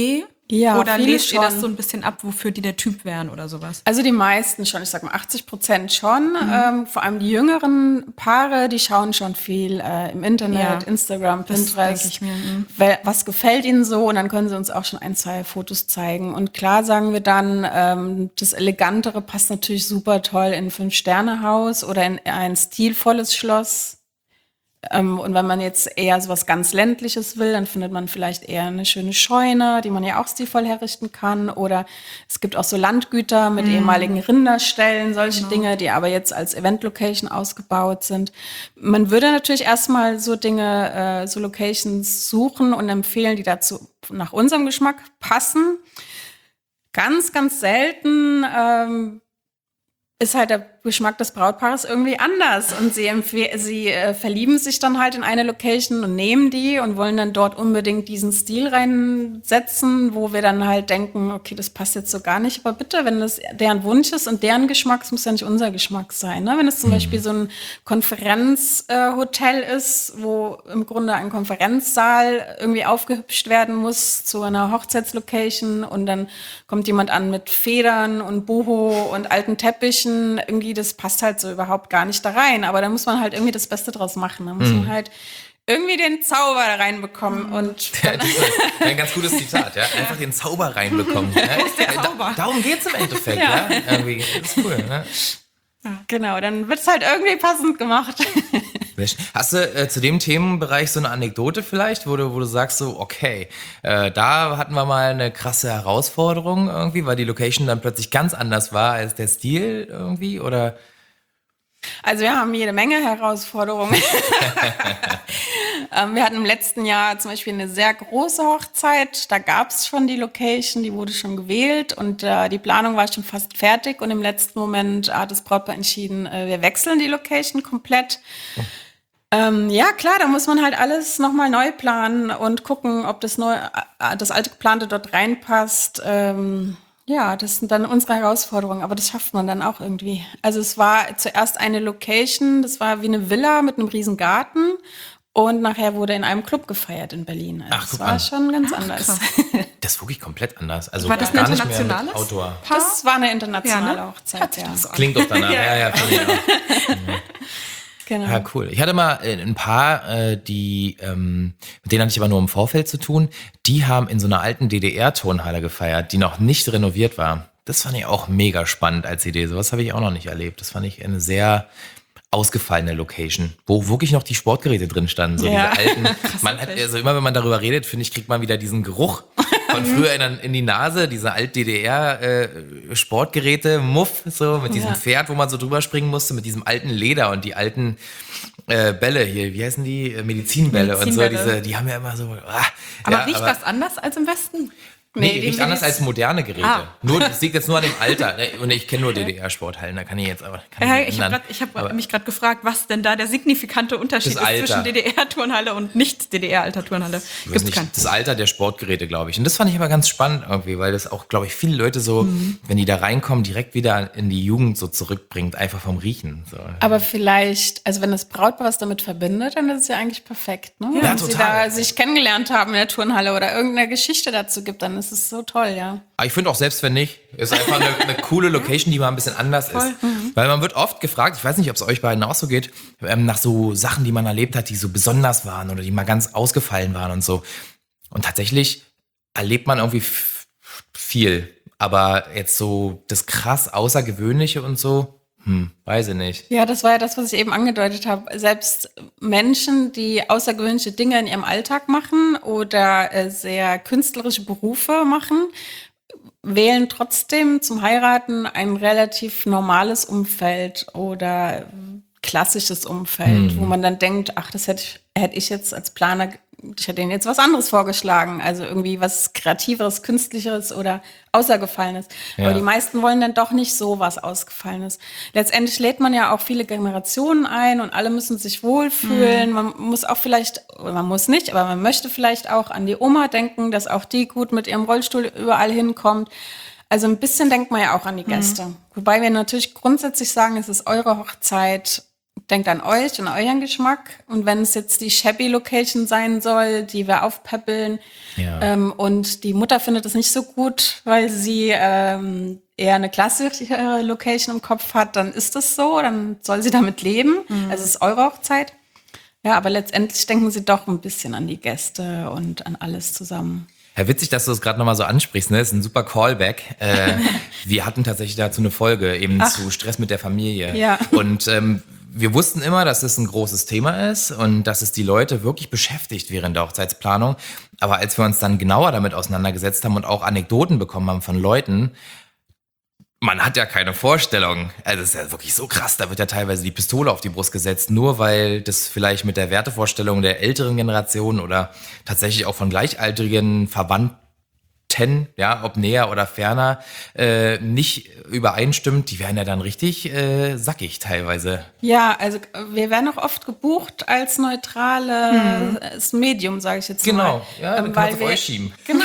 Ja, oder viele lest ihr das schon. so ein bisschen ab, wofür die der Typ wären oder sowas? Also die meisten schon, ich sag mal 80% schon. Vor allem die jüngeren Paare, die schauen schon viel im Internet, Ja, Instagram, das Pinterest. denke ich mir, Was gefällt ihnen so? Und dann können sie uns auch schon 1, 2 Fotos zeigen. Und klar sagen wir dann, das Elegantere passt natürlich super toll in ein 5-Sterne-Haus oder in ein stilvolles Schloss. Und wenn man jetzt eher so was ganz Ländliches will, dann findet man vielleicht eher eine schöne Scheune, die man ja auch stilvoll herrichten kann. Oder es gibt auch so Landgüter mit ehemaligen Rinderställen, solche Dinge, die aber jetzt als Event-Location ausgebaut sind. Man würde natürlich erstmal so Dinge, so Locations suchen und empfehlen, die dazu nach unserem Geschmack passen. Ganz, ganz selten ist halt der Geschmack des Brautpaares irgendwie anders. Und sie verlieben sich dann halt in eine Location und nehmen die und wollen dann dort unbedingt diesen Stil reinsetzen, wo wir dann halt denken, okay, das passt jetzt so gar nicht. Aber bitte, wenn das deren Wunsch ist und deren Geschmack, es muss ja nicht unser Geschmack sein. Ne? Wenn es zum Beispiel so ein Konferenzhotel ist, wo im Grunde ein Konferenzsaal irgendwie aufgehübscht werden muss zu einer Hochzeitslocation und dann kommt jemand an mit Federn und Boho und alten Teppichen, irgendwie das passt halt so überhaupt gar nicht da rein. Aber da muss man halt irgendwie das Beste draus machen. Da muss man halt irgendwie den Zauber da reinbekommen. Und Ja, das ist ein ganz gutes Zitat, ja. Einfach den Zauber reinbekommen. Ja. Zauber. Darum geht's im Endeffekt, ja. Irgendwie, das ist cool, ne? genau, dann wird's halt irgendwie passend gemacht. Hast du zu dem Themenbereich so eine Anekdote vielleicht, wo du sagst so, okay, da hatten wir mal eine krasse Herausforderung irgendwie, weil die Location dann plötzlich ganz anders war als der Stil irgendwie, oder? Also wir haben jede Menge Herausforderungen. Wir hatten im letzten Jahr zum Beispiel eine sehr große Hochzeit. Da gab es schon die Location, die wurde schon gewählt und die Planung war schon fast fertig. Und im letzten Moment hat das Brautpaar entschieden, wir wechseln die Location komplett. Ja, klar, da muss man halt alles nochmal neu planen und gucken, ob das alte Geplante dort reinpasst. Ja, das sind dann unsere Herausforderungen, aber das schafft man dann auch irgendwie. Also es war zuerst eine Location, das war wie eine Villa mit einem riesen Garten und nachher wurde in einem Club gefeiert in Berlin. Also Ach, das guck war an. schon ganz anders. krass. Das ist wirklich komplett anders. Also War das ein gar nicht mehr mit internationales Outdoor. Paar? Das war eine internationale Ja, ne? Hochzeit, ja. Klingt doch danach. Ja, finde ich auch. Genau. Ja, cool. Ich hatte mal ein paar, mit denen hatte ich aber nur im Vorfeld zu tun, die haben in so einer alten DDR-Turnhalle gefeiert, die noch nicht renoviert war. Das fand ich auch mega spannend als Idee. Sowas habe ich auch noch nicht erlebt. Das fand ich eine sehr ausgefallene Location, wo wirklich noch die Sportgeräte drin standen, so Ja. diese alten. Man hat, also immer wenn man darüber redet, finde ich, kriegt man wieder diesen Geruch von früher in die Nase, diese alt DDR Sportgeräte, Muff, so mit diesem Ja. Pferd, wo man so drüber springen musste, mit diesem alten Leder und die alten Bälle hier, wie heißen die? Medizinbälle und so, Medizinbälle. die haben ja immer so. Aber riecht das anders als im Westen? Nee, Nee, riecht die anders als moderne Geräte. Ah. Nur, das liegt jetzt nur an dem Alter. Und ich kenne nur DDR-Sporthallen, da kann ich jetzt aber. Kann Ja, ich ich ändern. habe Aber mich gerade gefragt, was denn da der signifikante Unterschied Das ist Alter. zwischen DDR-Turnhalle und nicht DDR-alter Turnhalle. ich weiß Gibt's nicht, keinen. das Alter der Sportgeräte, glaube ich. Und das fand ich aber ganz spannend irgendwie, weil das auch, glaube ich, viele Leute so, wenn die da reinkommen, direkt wieder in die Jugend so zurückbringt, einfach vom Riechen. So. Aber vielleicht, also wenn das Brautpaar was damit verbindet, dann ist es ja eigentlich perfekt, ne? Ja, Wenn sie total. da sich kennengelernt haben in der Turnhalle oder irgendeine Geschichte dazu gibt, dann ist es so toll, ja. Aber ich finde auch, selbst wenn nicht, ist einfach eine coole Location, die mal ein bisschen anders ist. Weil man wird oft gefragt, ich weiß nicht, ob es euch beiden auch so geht, nach so Sachen, die man erlebt hat, die so besonders waren oder die mal ganz ausgefallen waren und so. Und tatsächlich erlebt man irgendwie viel. Aber jetzt so das krass Außergewöhnliche und so, weiß ich nicht. Ja, das war ja das, was ich eben angedeutet habe. Selbst Menschen, die außergewöhnliche Dinge in ihrem Alltag machen oder sehr künstlerische Berufe machen, wählen trotzdem zum Heiraten ein relativ normales Umfeld oder klassisches Umfeld, wo man dann denkt, ach, das hätte ich jetzt als Planer, ich hätte ihnen jetzt was anderes vorgeschlagen, also irgendwie was Kreativeres, Künstlicheres oder Außergefallenes. Ja. Aber die meisten wollen dann doch nicht so was Ausgefallenes. Letztendlich lädt man ja auch viele Generationen ein und alle müssen sich wohlfühlen. Man muss auch vielleicht, oder man muss nicht, aber man möchte vielleicht auch an die Oma denken, dass auch die gut mit ihrem Rollstuhl überall hinkommt. Also ein bisschen denkt man ja auch an die Gäste. Wobei wir natürlich grundsätzlich sagen, es ist eure Hochzeit. denkt an euch und euren Geschmack. Und wenn es jetzt die shabby Location sein soll, die wir aufpäppeln, und die Mutter findet es nicht so gut, weil sie eher eine klassische Location im Kopf hat, dann ist das so, dann soll sie damit leben. Also es ist eure Hochzeit. Ja, aber letztendlich denken sie doch ein bisschen an die Gäste und an alles zusammen. Ja, witzig, dass du es gerade nochmal so ansprichst, ne? Das ist ein super Callback. Wir hatten tatsächlich dazu eine Folge, eben zu Stress mit der Familie. Ja. Und wir wussten immer, dass es ein großes Thema ist und dass es die Leute wirklich beschäftigt während der Hochzeitsplanung. Aber als wir uns dann genauer damit auseinandergesetzt haben und auch Anekdoten bekommen haben von Leuten, man hat ja keine Vorstellung. Also es ist ja wirklich so krass, da wird ja teilweise die Pistole auf die Brust gesetzt, nur weil das vielleicht mit der Wertevorstellung der älteren Generation oder tatsächlich auch von gleichaltrigen Verwandten, ja, ob näher oder ferner, nicht übereinstimmt. Die werden ja dann richtig sackig teilweise. Ja, also wir werden auch oft gebucht als neutrales Medium, sage ich jetzt mal. Genau, ja, dann kann man es auf euch schieben. Genau.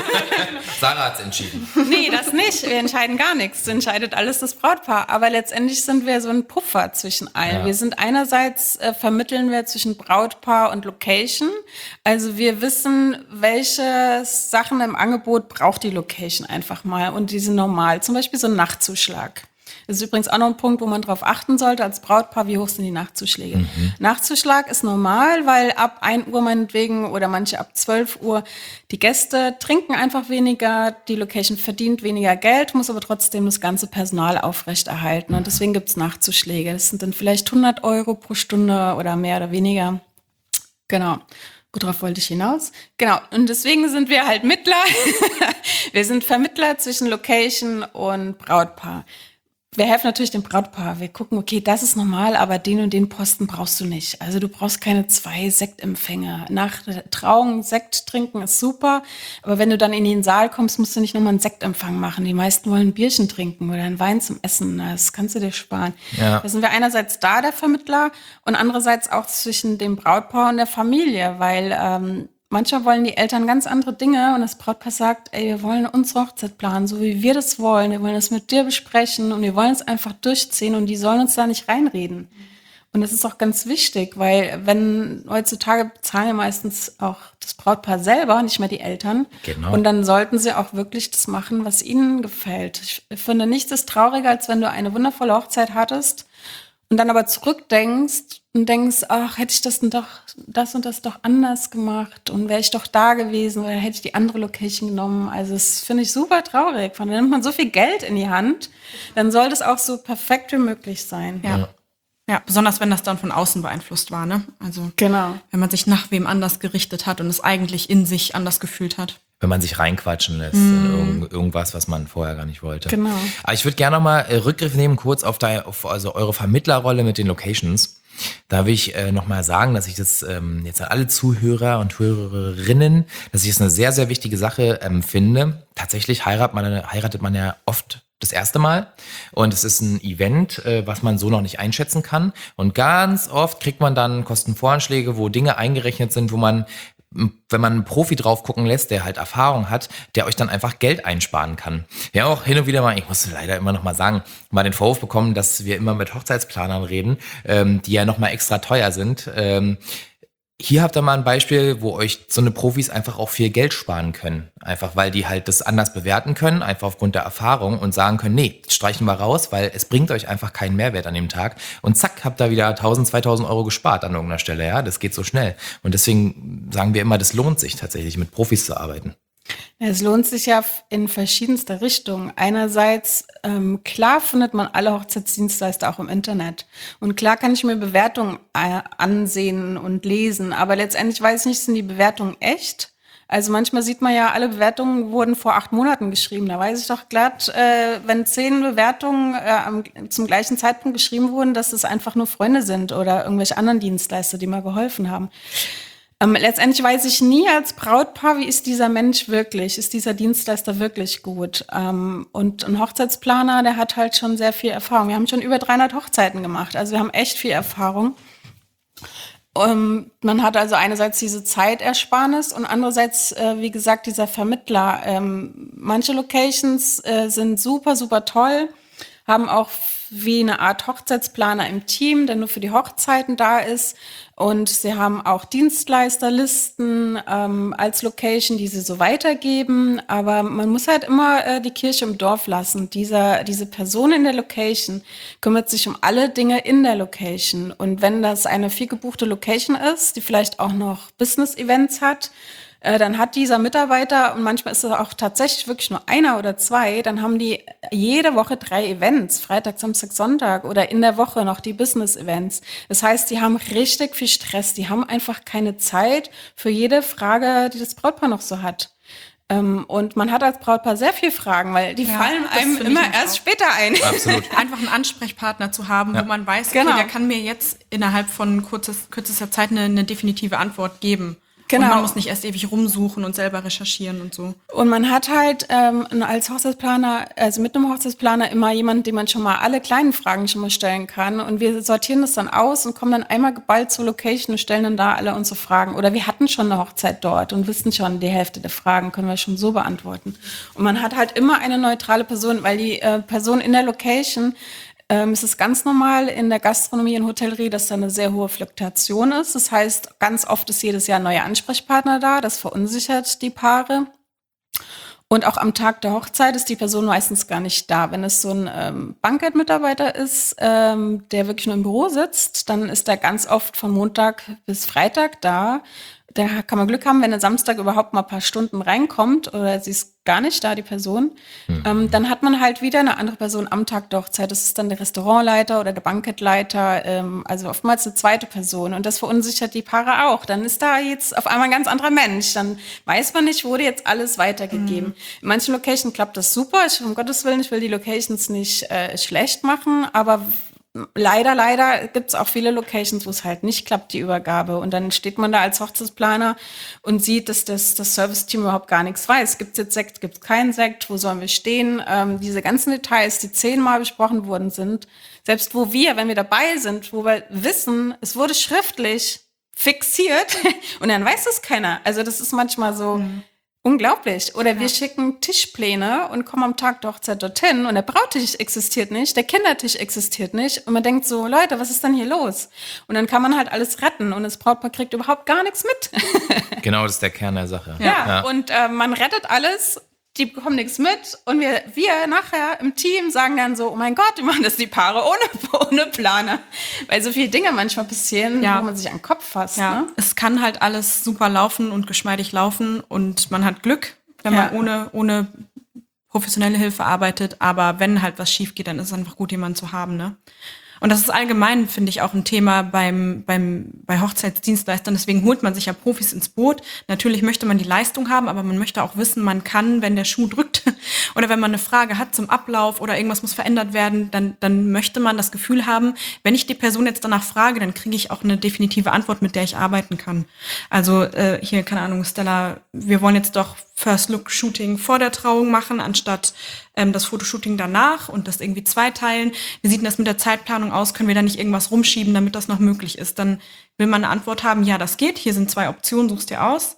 Sarah hat's entschieden. Nee, das nicht. Wir entscheiden gar nichts. Das entscheidet alles das Brautpaar. Aber letztendlich sind wir so ein Puffer zwischen allen. Ja. Wir sind einerseits, vermitteln wir zwischen Brautpaar und Location. Also wir wissen, welche Sachen im Angebot braucht die Location einfach mal. Und die sind normal. Zum Beispiel so ein Nachtzuschlag. Das ist übrigens auch noch ein Punkt, wo man drauf achten sollte als Brautpaar, wie hoch sind die Nachtzuschläge. Nachtzuschlag ist normal, weil ab 1 Uhr meinetwegen oder manche ab 12 Uhr die Gäste trinken einfach weniger, die Location verdient weniger Geld, muss aber trotzdem das ganze Personal aufrechterhalten. Und deswegen gibt's Nachtzuschläge. Das sind dann vielleicht 100 Euro pro Stunde oder mehr oder weniger. Genau. Worauf wollte ich hinaus? Genau. Und deswegen sind wir halt Mittler. Wir sind Vermittler zwischen Location und Brautpaar. Wir helfen natürlich dem Brautpaar. Wir gucken, okay, das ist normal, aber den und den Posten brauchst du nicht. Also du brauchst keine 2 Sektempfänge. Nach der Trauung Sekt trinken ist super, aber wenn du dann in den Saal kommst, musst du nicht nochmal einen Sektempfang machen. Die meisten wollen ein Bierchen trinken oder einen Wein zum Essen. Das kannst du dir sparen. Ja. Da sind wir einerseits da, der Vermittler, und andererseits auch zwischen dem Brautpaar und der Familie, weil manchmal wollen die Eltern ganz andere Dinge und das Brautpaar sagt, ey, wir wollen unsere Hochzeit planen, so wie wir das wollen. Wir wollen das mit dir besprechen und wir wollen es einfach durchziehen und die sollen uns da nicht reinreden. Und das ist auch ganz wichtig, weil heutzutage bezahlen ja meistens auch das Brautpaar selber, nicht mehr die Eltern. Genau. Und dann sollten sie auch wirklich das machen, was ihnen gefällt. Ich finde, nichts ist trauriger, als wenn du eine wundervolle Hochzeit hattest und dann aber zurückdenkst und denkst, ach, hätte ich das und das doch anders gemacht und wäre ich doch da gewesen oder hätte ich die andere Location genommen. Also das finde ich super traurig. Dann nimmt man so viel Geld in die Hand, dann soll das auch so perfekt wie möglich sein. Ja, besonders wenn das dann von außen beeinflusst war, ne? Also Genau. wenn man sich nach wem anders gerichtet hat und es eigentlich in sich anders gefühlt hat. Wenn man sich reinquatschen lässt in irgendwas, was man vorher gar nicht wollte. Genau. Aber ich würde gerne nochmal Rückgriff nehmen, kurz auf also eure Vermittlerrolle mit den Locations. Da will ich nochmal sagen, dass ich das jetzt an alle Zuhörer und Hörerinnen, dass ich das eine sehr, sehr wichtige Sache finde. Tatsächlich heiratet man ja oft das erste Mal und es ist ein Event, was man so noch nicht einschätzen kann. Und ganz oft kriegt man dann Kostenvoranschläge, wo Dinge eingerechnet sind, wo man, wenn man einen Profi drauf gucken lässt, der halt Erfahrung hat, der euch dann einfach Geld einsparen kann. Wir haben auch hin und wieder mal, ich muss leider immer noch mal sagen, mal den Vorwurf bekommen, dass wir immer mit Hochzeitsplanern reden, die ja noch mal extra teuer sind. Hier habt ihr mal ein Beispiel, wo euch so eine Profis einfach auch viel Geld sparen können. Einfach, weil die halt das anders bewerten können, einfach aufgrund der Erfahrung und sagen können, nee, streichen wir raus, weil es bringt euch einfach keinen Mehrwert an dem Tag. Und zack, habt ihr wieder 1.000, 2.000 Euro gespart an irgendeiner Stelle. Ja, das geht so schnell. Und deswegen sagen wir immer, das lohnt sich tatsächlich, mit Profis zu arbeiten. Es lohnt sich ja in verschiedenster Richtung. Einerseits, klar findet man alle Hochzeitsdienstleister auch im Internet. Und klar kann ich mir Bewertungen ansehen und lesen. Aber letztendlich weiß ich nicht, sind die Bewertungen echt? Also manchmal sieht man ja, alle Bewertungen wurden vor 8 Monaten geschrieben. Da weiß ich doch glatt, wenn 10 Bewertungen zum gleichen Zeitpunkt geschrieben wurden, dass es einfach nur Freunde sind oder irgendwelche anderen Dienstleister, die mal geholfen haben. Letztendlich weiß ich nie als Brautpaar, wie ist dieser Mensch wirklich? Ist dieser Dienstleister wirklich gut? Und ein Hochzeitsplaner, der hat halt schon sehr viel Erfahrung. Wir haben schon über 300 Hochzeiten gemacht. Also wir haben echt viel Erfahrung. Man hat also einerseits diese Zeitersparnis und andererseits, wie gesagt, dieser Vermittler. Manche Locations sind super, super toll, haben auch wie eine Art Hochzeitsplaner im Team, der nur für die Hochzeiten da ist. Und sie haben auch Dienstleisterlisten als Location, die sie so weitergeben. Aber man muss halt immer die Kirche im Dorf lassen. Diese Person in der Location kümmert sich um alle Dinge in der Location. Und wenn das eine viel gebuchte Location ist, die vielleicht auch noch Business-Events hat, dann hat dieser Mitarbeiter, und manchmal ist es auch tatsächlich wirklich nur einer oder zwei, dann haben die jede Woche 3 Events, Freitag, Samstag, Sonntag oder in der Woche noch die Business-Events. Das heißt, die haben richtig viel Stress. Die haben einfach keine Zeit für jede Frage, die das Brautpaar noch so hat. Und man hat als Brautpaar sehr viele Fragen, weil die fallen einem immer erst später ein. Absolut. Einfach einen Ansprechpartner zu haben, wo man weiß, okay, der kann mir jetzt innerhalb von kürzester Zeit eine definitive Antwort geben. Genau. Und man muss nicht erst ewig rumsuchen und selber recherchieren und so. Und man hat halt als Hochzeitsplaner, also mit einem Hochzeitsplaner immer jemanden, dem man schon mal alle kleinen Fragen schon mal stellen kann. Und wir sortieren das dann aus und kommen dann einmal geballt zur Location und stellen dann da alle unsere Fragen. Oder wir hatten schon eine Hochzeit dort und wissen schon, die Hälfte der Fragen können wir schon so beantworten. Und man hat halt immer eine neutrale Person, weil die Person in der Location, es ist ganz normal in der Gastronomie und Hotellerie, dass da eine sehr hohe Fluktuation ist. Das heißt, ganz oft ist jedes Jahr ein neuer Ansprechpartner da. Das verunsichert die Paare. Und auch am Tag der Hochzeit ist die Person meistens gar nicht da. Wenn es so ein Bankett-Mitarbeiter ist, der wirklich nur im Büro sitzt, dann ist er ganz oft von Montag bis Freitag da. Da kann man Glück haben, wenn er Samstag überhaupt mal ein paar Stunden reinkommt oder sie ist gar nicht da, die Person. Dann hat man halt wieder eine andere Person am Tag der Hochzeit. Das ist dann der Restaurantleiter oder der Bankettleiter, also oftmals eine zweite Person. Und das verunsichert die Paare auch. Dann ist da jetzt auf einmal ein ganz anderer Mensch. Dann weiß man nicht, wurde jetzt alles weitergegeben. In manchen Locations klappt das super. Um Gottes Willen, ich will die Locations nicht schlecht machen, aber leider gibt's auch viele Locations, wo es halt nicht klappt, die Übergabe. Und dann steht man da als Hochzeitsplaner und sieht, dass das Serviceteam überhaupt gar nichts weiß. Gibt's jetzt Sekt, gibt's keinen Sekt? Wo sollen wir stehen? Diese ganzen Details, die 10-mal besprochen worden sind, selbst wenn wir dabei sind, wo wir wissen, es wurde schriftlich fixiert und dann weiß es keiner. Also das ist manchmal so unglaublich. Oder wir schicken Tischpläne und kommen am Tag der Hochzeit dorthin und der Brautisch existiert nicht, der Kindertisch existiert nicht und man denkt so, Leute, was ist denn hier los? Und dann kann man halt alles retten und das Brautpaar kriegt überhaupt gar nichts mit. Genau, das ist der Kern der Sache. Ja. Und man rettet alles, die bekommen nichts mit und wir nachher im Team sagen dann so, oh mein Gott, die machen das die Paare ohne Planer. Weil so viele Dinge manchmal passieren, wo man sich an den Kopf fasst. Ja, ne? Es kann halt alles super laufen und geschmeidig laufen und man hat Glück, wenn man ohne professionelle Hilfe arbeitet. Aber wenn halt was schief geht, dann ist es einfach gut, jemanden zu haben, ne? Und das ist allgemein, finde ich, auch ein Thema bei Hochzeitsdienstleistern. Deswegen holt man sich ja Profis ins Boot. Natürlich möchte man die Leistung haben, aber man möchte auch wissen, man kann, wenn der Schuh drückt oder wenn man eine Frage hat zum Ablauf oder irgendwas muss verändert werden, dann möchte man das Gefühl haben, wenn ich die Person jetzt danach frage, dann kriege ich auch eine definitive Antwort, mit der ich arbeiten kann. Also hier, keine Ahnung, Stella, wir wollen jetzt doch First-Look-Shooting vor der Trauung machen, anstatt das Fotoshooting danach und das irgendwie zweiteilen. Wie sieht denn das mit der Zeitplanung aus? Können wir da nicht irgendwas rumschieben, damit das noch möglich ist? Dann will man eine Antwort haben, ja, das geht, hier sind 2 Optionen, suchst dir aus.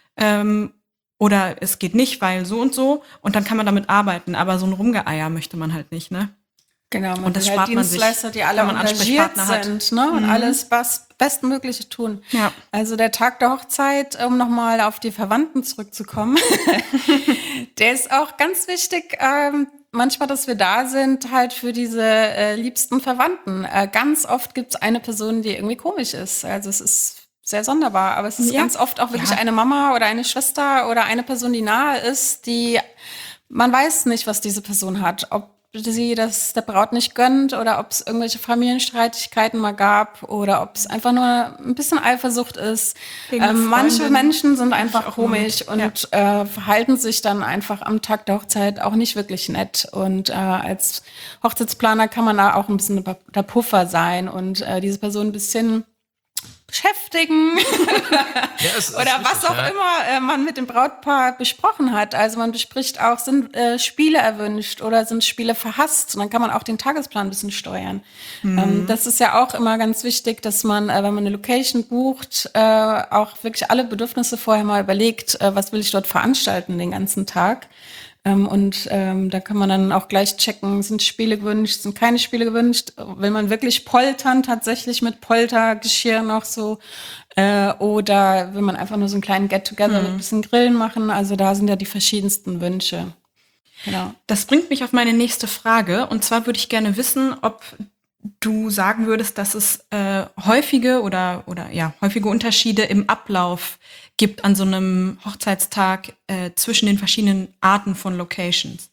Oder es geht nicht, weil so und so. Und dann kann man damit arbeiten. Aber so ein Rumgeeier möchte man halt nicht, ne? Genau, man und das will spart halt man sich, Dienstleister, die alle wenn man engagiert Ansprechpartner sind, ne? Und alles Bestmögliche tun. Ja. Also der Tag der Hochzeit, um nochmal auf die Verwandten zurückzukommen, der ist auch ganz wichtig, manchmal, dass wir da sind, halt für diese liebsten Verwandten. Ganz oft gibt's eine Person, die irgendwie komisch ist. Also es ist sehr sonderbar, aber es ist ganz oft auch wirklich eine Mama oder eine Schwester oder eine Person, die nahe ist, die man weiß nicht, was diese Person hat. Ob sie das der Braut nicht gönnt oder ob es irgendwelche Familienstreitigkeiten mal gab oder ob es einfach nur ein bisschen Eifersucht ist. Manche Menschen sind einfach komisch und verhalten sich dann einfach am Tag der Hochzeit auch nicht wirklich nett. Und als Hochzeitsplaner kann man da auch ein bisschen der Puffer sein und diese Person ein bisschen beschäftigen oder was auch immer man mit dem Brautpaar besprochen hat. Also man bespricht auch, sind Spiele erwünscht oder sind Spiele verhasst? Und dann kann man auch den Tagesplan ein bisschen steuern. Das ist ja auch immer ganz wichtig, dass man, wenn man eine Location bucht, auch wirklich alle Bedürfnisse vorher mal überlegt, was will ich dort veranstalten den ganzen Tag. Da kann man dann auch gleich checken, sind Spiele gewünscht, sind keine Spiele gewünscht. Will man wirklich poltern, tatsächlich mit Poltergeschirr noch so? Oder will man einfach nur so einen kleinen Get-Together mit ein bisschen Grillen machen? Also da sind ja die verschiedensten Wünsche. Genau. Das bringt mich auf meine nächste Frage. Und zwar würde ich gerne wissen, ob du sagen würdest, dass es häufige Unterschiede im Ablauf gibt an so einem Hochzeitstag zwischen den verschiedenen Arten von Locations.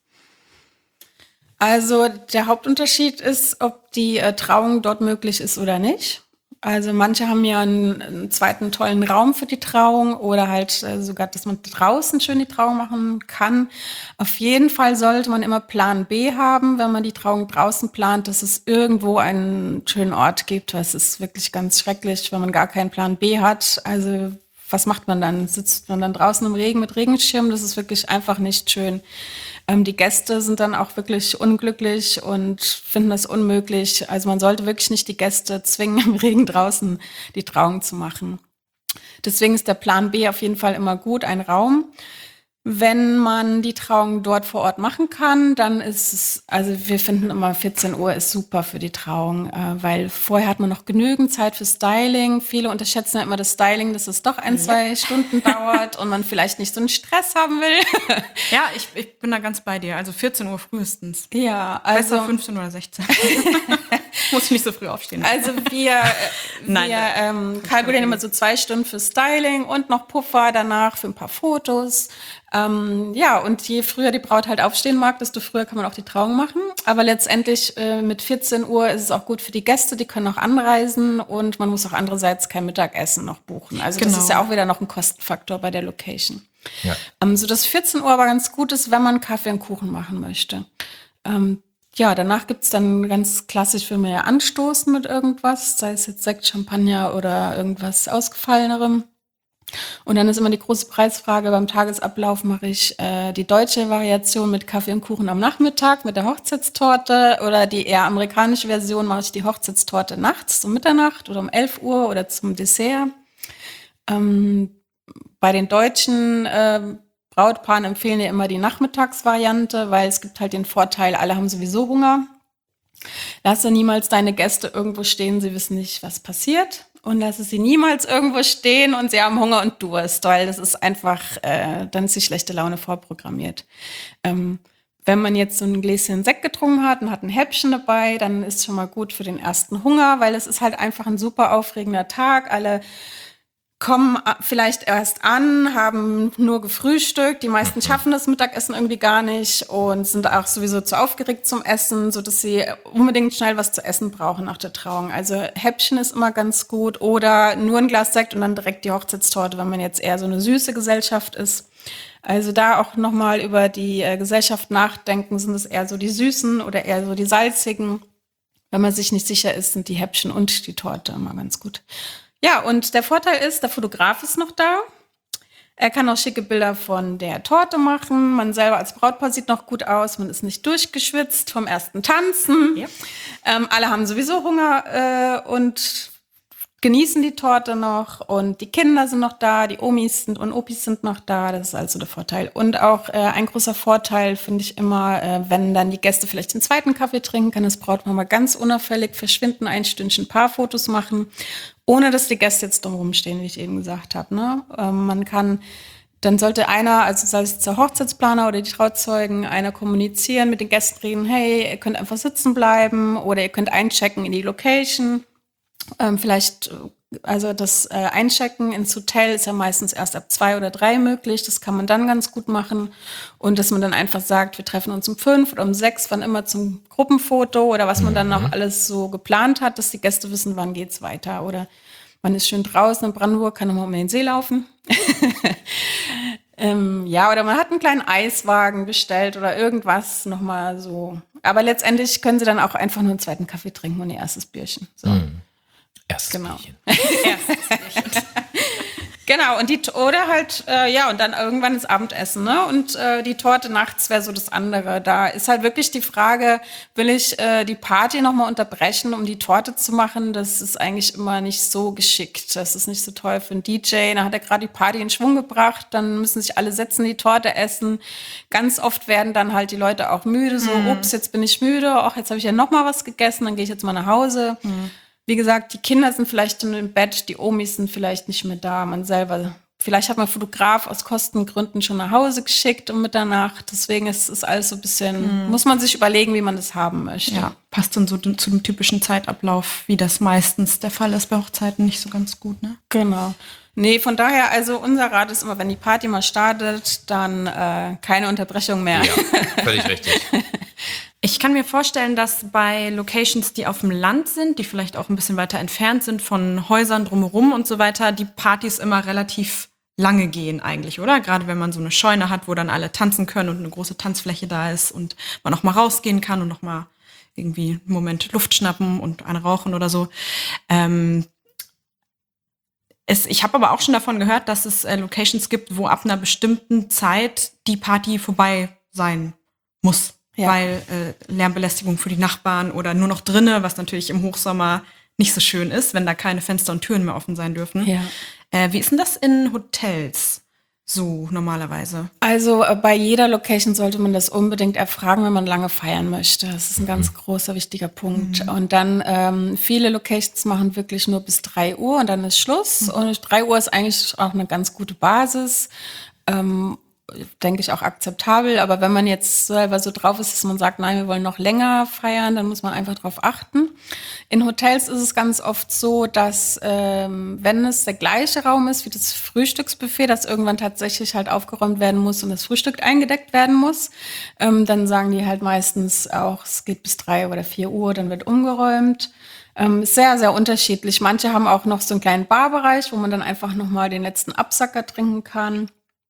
Also der Hauptunterschied ist, ob die Trauung dort möglich ist oder nicht. Also manche haben ja einen zweiten tollen Raum für die Trauung oder halt sogar, dass man draußen schön die Trauung machen kann. Auf jeden Fall sollte man immer Plan B haben, wenn man die Trauung draußen plant, dass es irgendwo einen schönen Ort gibt. Weil es ist wirklich ganz schrecklich, wenn man gar keinen Plan B hat. Also was macht man dann? Sitzt man dann draußen im Regen mit Regenschirm? Das ist wirklich einfach nicht schön. Die Gäste sind dann auch wirklich unglücklich und finden das unmöglich. Also man sollte wirklich nicht die Gäste zwingen, im Regen draußen die Trauung zu machen. Deswegen ist der Plan B auf jeden Fall immer gut, ein Raum. Wenn man die Trauung dort vor Ort machen kann, dann ist es, also wir finden immer 14 Uhr ist super für die Trauung, weil vorher hat man noch genügend Zeit für Styling. Viele unterschätzen ja immer das Styling, dass es doch 2 Stunden dauert und man vielleicht nicht so einen Stress haben will. Ja, ich bin da ganz bei dir. Also 14 Uhr frühestens. Ja, also besser 15 oder 16. Muss ich nicht so früh aufstehen. Also wir kalkulieren immer so 2 Stunden für Styling und noch Puffer danach für ein paar Fotos. Und je früher die Braut halt aufstehen mag, desto früher kann man auch die Trauung machen. Aber letztendlich mit 14 Uhr ist es auch gut für die Gäste, die können auch anreisen und man muss auch andererseits kein Mittagessen noch buchen. Also Das ist ja auch wieder noch ein Kostenfaktor bei der Location. Ja. So dass 14 Uhr aber ganz gut ist, wenn man Kaffee und Kuchen machen möchte. Danach gibt's dann ganz klassisch für mehr Anstoßen mit irgendwas, sei es jetzt Sekt, Champagner oder irgendwas Ausgefallenerem. Und dann ist immer die große Preisfrage, beim Tagesablauf mache ich die deutsche Variation mit Kaffee und Kuchen am Nachmittag mit der Hochzeitstorte oder die eher amerikanische Version mache ich die Hochzeitstorte nachts um Mitternacht oder um 11 Uhr oder zum Dessert. Bei den deutschen Brautpaaren empfehlen ja immer die Nachmittagsvariante, weil es gibt halt den Vorteil, alle haben sowieso Hunger. Lasse niemals deine Gäste irgendwo stehen, sie wissen nicht, was passiert. Und lasse sie niemals irgendwo stehen und sie haben Hunger und Durst, weil das ist einfach, dann ist die schlechte Laune vorprogrammiert. Wenn man jetzt so ein Gläschen Sekt getrunken hat und hat ein Häppchen dabei, dann ist schon mal gut für den ersten Hunger, weil es ist halt einfach ein super aufregender Tag. Alle kommen vielleicht erst an, haben nur gefrühstückt. Die meisten schaffen das Mittagessen irgendwie gar nicht und sind auch sowieso zu aufgeregt zum Essen, so dass sie unbedingt schnell was zu essen brauchen nach der Trauung. Also Häppchen ist immer ganz gut oder nur ein Glas Sekt und dann direkt die Hochzeitstorte, wenn man jetzt eher so eine süße Gesellschaft ist. Also da auch nochmal über die Gesellschaft nachdenken, sind es eher so die süßen oder eher so die salzigen. Wenn man sich nicht sicher ist, sind die Häppchen und die Torte immer ganz gut. Ja, und der Vorteil ist, der Fotograf ist noch da. Er kann auch schicke Bilder von der Torte machen. Man selber als Brautpaar sieht noch gut aus. Man ist nicht durchgeschwitzt vom ersten Tanzen. Ja. Alle haben sowieso Hunger und genießen die Torte noch. Und die Kinder sind noch da, die Omis und Opis sind noch da. Das ist also der Vorteil. Und auch ein großer Vorteil finde ich immer, wenn dann die Gäste vielleicht den zweiten Kaffee trinken, kann das Brautpaar mal ganz unauffällig verschwinden, ein Stündchen Paarfotos machen. Ohne dass die Gäste jetzt drumherum stehen, wie ich eben gesagt habe. Ne? Dann sollte einer, also sei es der Hochzeitsplaner oder die Trauzeugen, einer kommunizieren, mit den Gästen reden, hey, ihr könnt einfach sitzen bleiben oder ihr könnt einchecken in die Location. Also das Einchecken ins Hotel ist ja meistens erst ab 2 oder 3 möglich. Das kann man dann ganz gut machen. Und dass man dann einfach sagt, wir treffen uns um 5 oder um 6, wann immer zum Gruppenfoto oder was man dann noch alles so geplant hat, dass die Gäste wissen, wann geht's weiter. Oder man ist schön draußen in Brandenburg, kann nochmal um den See laufen. Oder man hat einen kleinen Eiswagen bestellt oder irgendwas nochmal so. Aber letztendlich können sie dann auch einfach nur einen zweiten Kaffee trinken und ihr erstes Bierchen. So. Erstes Genau. Bierchen. Erstes Bierchen. Genau, und oder halt, und dann irgendwann das Abendessen, ne? Und die Torte nachts wäre so das andere. Da ist halt wirklich die Frage, will ich die Party nochmal unterbrechen, um die Torte zu machen? Das ist eigentlich immer nicht so geschickt. Das ist nicht so toll für einen DJ. Da hat er gerade die Party in Schwung gebracht, dann müssen sich alle setzen, die Torte essen. Ganz oft werden dann halt die Leute auch müde, so, ups, jetzt bin ich müde, ach, jetzt habe ich ja noch mal was gegessen, dann gehe ich jetzt mal nach Hause. Wie gesagt, die Kinder sind vielleicht schon im Bett, die Omis sind vielleicht nicht mehr da, man selber. Vielleicht hat man Fotograf aus Kostengründen schon nach Hause geschickt um Mitternacht. Deswegen ist es alles so ein bisschen, muss man sich überlegen, wie man das haben möchte. Ja, passt dann so zu dem typischen Zeitablauf, wie das meistens der Fall ist bei Hochzeiten, nicht so ganz gut, ne? Genau. Nee, von daher, also unser Rat ist immer, wenn die Party mal startet, dann keine Unterbrechung mehr. Ja, völlig richtig. Ich kann mir vorstellen, dass bei Locations, die auf dem Land sind, die vielleicht auch ein bisschen weiter entfernt sind von Häusern drumherum und so weiter, die Partys immer relativ lange gehen eigentlich, oder? Gerade wenn man so eine Scheune hat, wo dann alle tanzen können und eine große Tanzfläche da ist und man auch mal rausgehen kann und noch mal irgendwie einen Moment Luft schnappen und eine rauchen oder so. Ich habe aber auch schon davon gehört, dass es Locations gibt, wo ab einer bestimmten Zeit die Party vorbei sein muss. Ja. Weil Lärmbelästigung für die Nachbarn oder nur noch drinne, was natürlich im Hochsommer nicht so schön ist, wenn da keine Fenster und Türen mehr offen sein dürfen. Ja. Wie ist denn das in Hotels so normalerweise? Also bei jeder Location sollte man das unbedingt erfragen, wenn man lange feiern möchte. Das ist ein ganz großer, wichtiger Punkt. Und dann viele Locations machen wirklich nur bis 3 Uhr und dann ist Schluss. Und 3 Uhr ist eigentlich auch eine ganz gute Basis. Denke ich, auch akzeptabel. Aber wenn man jetzt selber so drauf ist, dass man sagt, nein, wir wollen noch länger feiern, dann muss man einfach drauf achten. In Hotels ist es ganz oft so, dass wenn es der gleiche Raum ist wie das Frühstücksbuffet, das irgendwann tatsächlich halt aufgeräumt werden muss und das Frühstück eingedeckt werden muss, dann sagen die halt meistens auch, es geht bis 3 oder 4 Uhr, dann wird umgeräumt. Sehr, sehr unterschiedlich. Manche haben auch noch so einen kleinen Barbereich, wo man dann einfach nochmal den letzten Absacker trinken kann.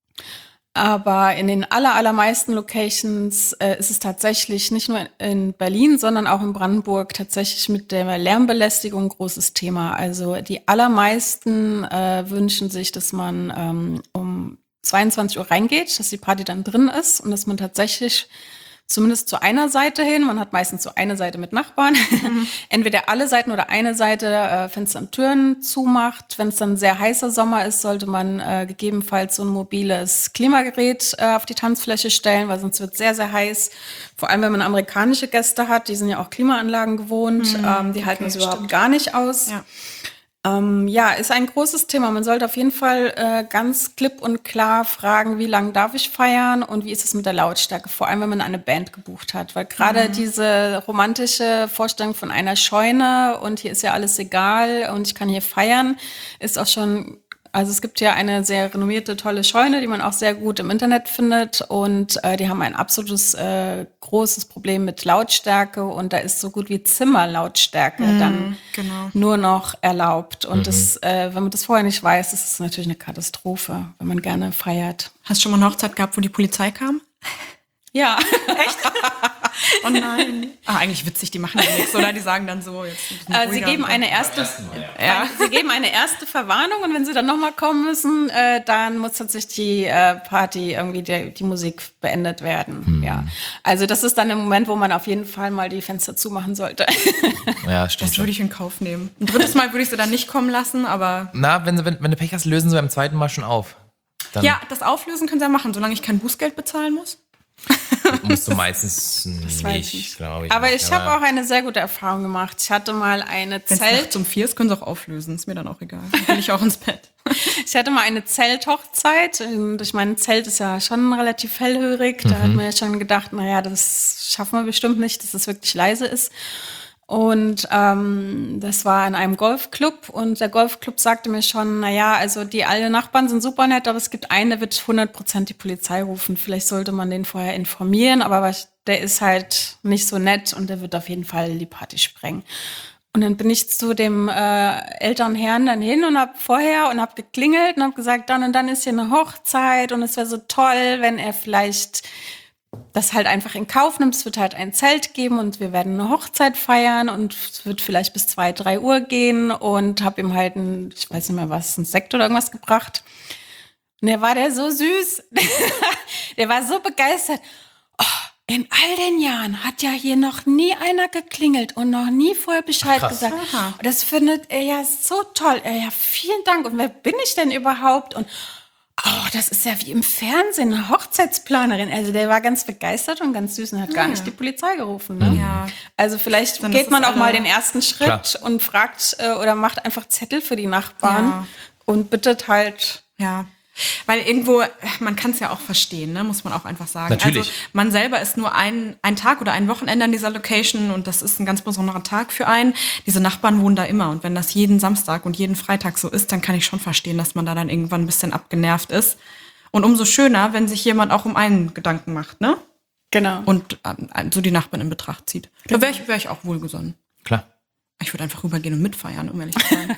Aber in den allermeisten Locations ist es tatsächlich nicht nur in Berlin, sondern auch in Brandenburg tatsächlich mit der Lärmbelästigung ein großes Thema. Also die allermeisten wünschen sich, dass man um 22 Uhr reingeht, dass die Party dann drin ist und dass man tatsächlich zumindest zu einer Seite hin, man hat meistens so eine Seite mit Nachbarn, entweder alle Seiten oder eine Seite Fenster und Türen zumacht. Wenn es dann sehr heißer Sommer ist, sollte man gegebenenfalls so ein mobiles Klimagerät auf die Tanzfläche stellen, weil sonst wird es sehr, sehr heiß. Vor allem, wenn man amerikanische Gäste hat, die sind ja auch Klimaanlagen gewohnt, die halten das überhaupt gar nicht aus. Ja. Ist ein großes Thema. Man sollte auf jeden Fall ganz klipp und klar fragen, wie lange darf ich feiern und wie ist es mit der Lautstärke, vor allem wenn man eine Band gebucht hat. Weil gerade diese romantische Vorstellung von einer Scheune und hier ist ja alles egal und ich kann hier feiern, ist auch schon... Also es gibt ja eine sehr renommierte, tolle Scheune, die man auch sehr gut im Internet findet und die haben ein absolutes großes Problem mit Lautstärke und da ist so gut wie Zimmerlautstärke dann nur noch erlaubt. Und das, wenn man das vorher nicht weiß, ist es natürlich eine Katastrophe, wenn man gerne feiert. Hast du schon mal eine Hochzeit gehabt, wo die Polizei kam? Ja. Echt? Oh nein. Eigentlich witzig, die machen ja nichts, oder? Die sagen dann so, jetzt sie geben eine erste, sie geben eine erste Verwarnung und wenn sie dann nochmal kommen müssen, dann muss tatsächlich die Party irgendwie die Musik beendet werden. Ja. Also das ist dann der Moment, wo man auf jeden Fall mal die Fenster zumachen sollte. Ja, stimmt. Das würde ich in Kauf nehmen. Ein drittes Mal würde ich sie dann nicht kommen lassen, aber... Na, wenn du Pech hast, lösen sie beim zweiten Mal schon auf. Dann ja, das Auflösen können sie ja machen, solange ich kein Bußgeld bezahlen muss. Musst du meistens nicht, glaube ich. Aber ich habe auch eine sehr gute Erfahrung gemacht. Ich hatte mal eine Zum 4 ist, können sie auch auflösen. Ist mir dann auch egal. Dann will ich auch ins Bett. Ich hatte mal eine Zelthochzeit. Und ich meine, Zelt ist ja schon relativ hellhörig. Da hat man ja schon gedacht, naja, das schaffen wir bestimmt nicht, dass es wirklich leise ist. Und das war in einem Golfclub und der Golfclub sagte mir schon, naja, also alle Nachbarn sind super nett, aber es gibt einen, der wird 100% die Polizei rufen. Vielleicht sollte man den vorher informieren, aber der ist halt nicht so nett und der wird auf jeden Fall die Party sprengen. Und dann bin ich zu dem älteren Herrn dann hin und hab geklingelt und hab gesagt, dann und dann ist hier eine Hochzeit und es wäre so toll, wenn er vielleicht das halt einfach in Kauf nimmt. Es wird halt ein Zelt geben und wir werden eine Hochzeit feiern und es wird vielleicht bis 2, 3 Uhr gehen und habe ihm halt ich weiß nicht mehr was, ein Sekt oder irgendwas gebracht. Und der so süß. Der war so begeistert. Oh, in all den Jahren hat ja hier noch nie einer geklingelt und noch nie vorher Bescheid gesagt. Aha. Das findet er ja so toll. Ja, vielen Dank. Und wer bin ich denn überhaupt? Und das ist ja wie im Fernsehen, eine Hochzeitsplanerin. Also der war ganz begeistert und ganz süß und hat gar nicht die Polizei gerufen. Ne? Ja. Also vielleicht Dann geht ist man es auch mal alle- den ersten Schritt Klar. und fragt oder macht einfach Zettel für die Nachbarn Ja. und bittet halt. Ja. Weil irgendwo, man kann es ja auch verstehen, ne? Muss man auch einfach sagen. Natürlich. Also man selber ist nur ein Tag oder ein Wochenende an dieser Location und das ist ein ganz besonderer Tag für einen. Diese Nachbarn wohnen da immer und wenn das jeden Samstag und jeden Freitag so ist, dann kann ich schon verstehen, dass man da dann irgendwann ein bisschen abgenervt ist. Und umso schöner, wenn sich jemand auch um einen Gedanken macht, ne? Genau. Und so die Nachbarn in Betracht zieht. Da wäre ich auch wohlgesonnen. Klar. Ich würde einfach rübergehen und mitfeiern, um ehrlich zu sein.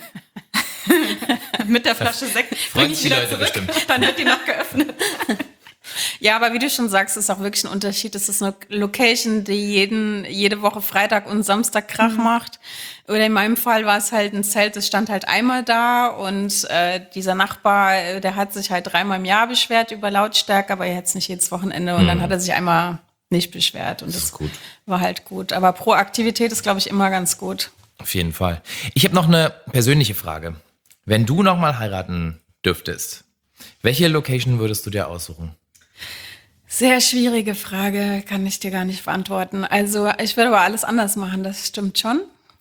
Mit der Flasche Sekt Freuen bring ich sich die wieder Leute zurück. bestimmt. Dann wird die noch geöffnet. Ja, aber wie du schon sagst, ist auch wirklich ein Unterschied. Es ist eine Location, die jede Woche Freitag und Samstag Krach macht. Oder in meinem Fall war es halt ein Zelt, das stand halt einmal da und dieser Nachbar, der hat sich halt 3-mal im Jahr beschwert über Lautstärke, aber jetzt nicht jedes Wochenende. Und dann hat er sich einmal nicht beschwert. Und das ist gut. war halt gut. Aber Proaktivität ist, glaube ich, immer ganz gut. Auf jeden Fall. Ich habe noch eine persönliche Frage. Wenn du nochmal heiraten dürftest, welche Location würdest du dir aussuchen? Sehr schwierige Frage, kann ich dir gar nicht beantworten. Also ich würde aber alles anders machen, das stimmt schon.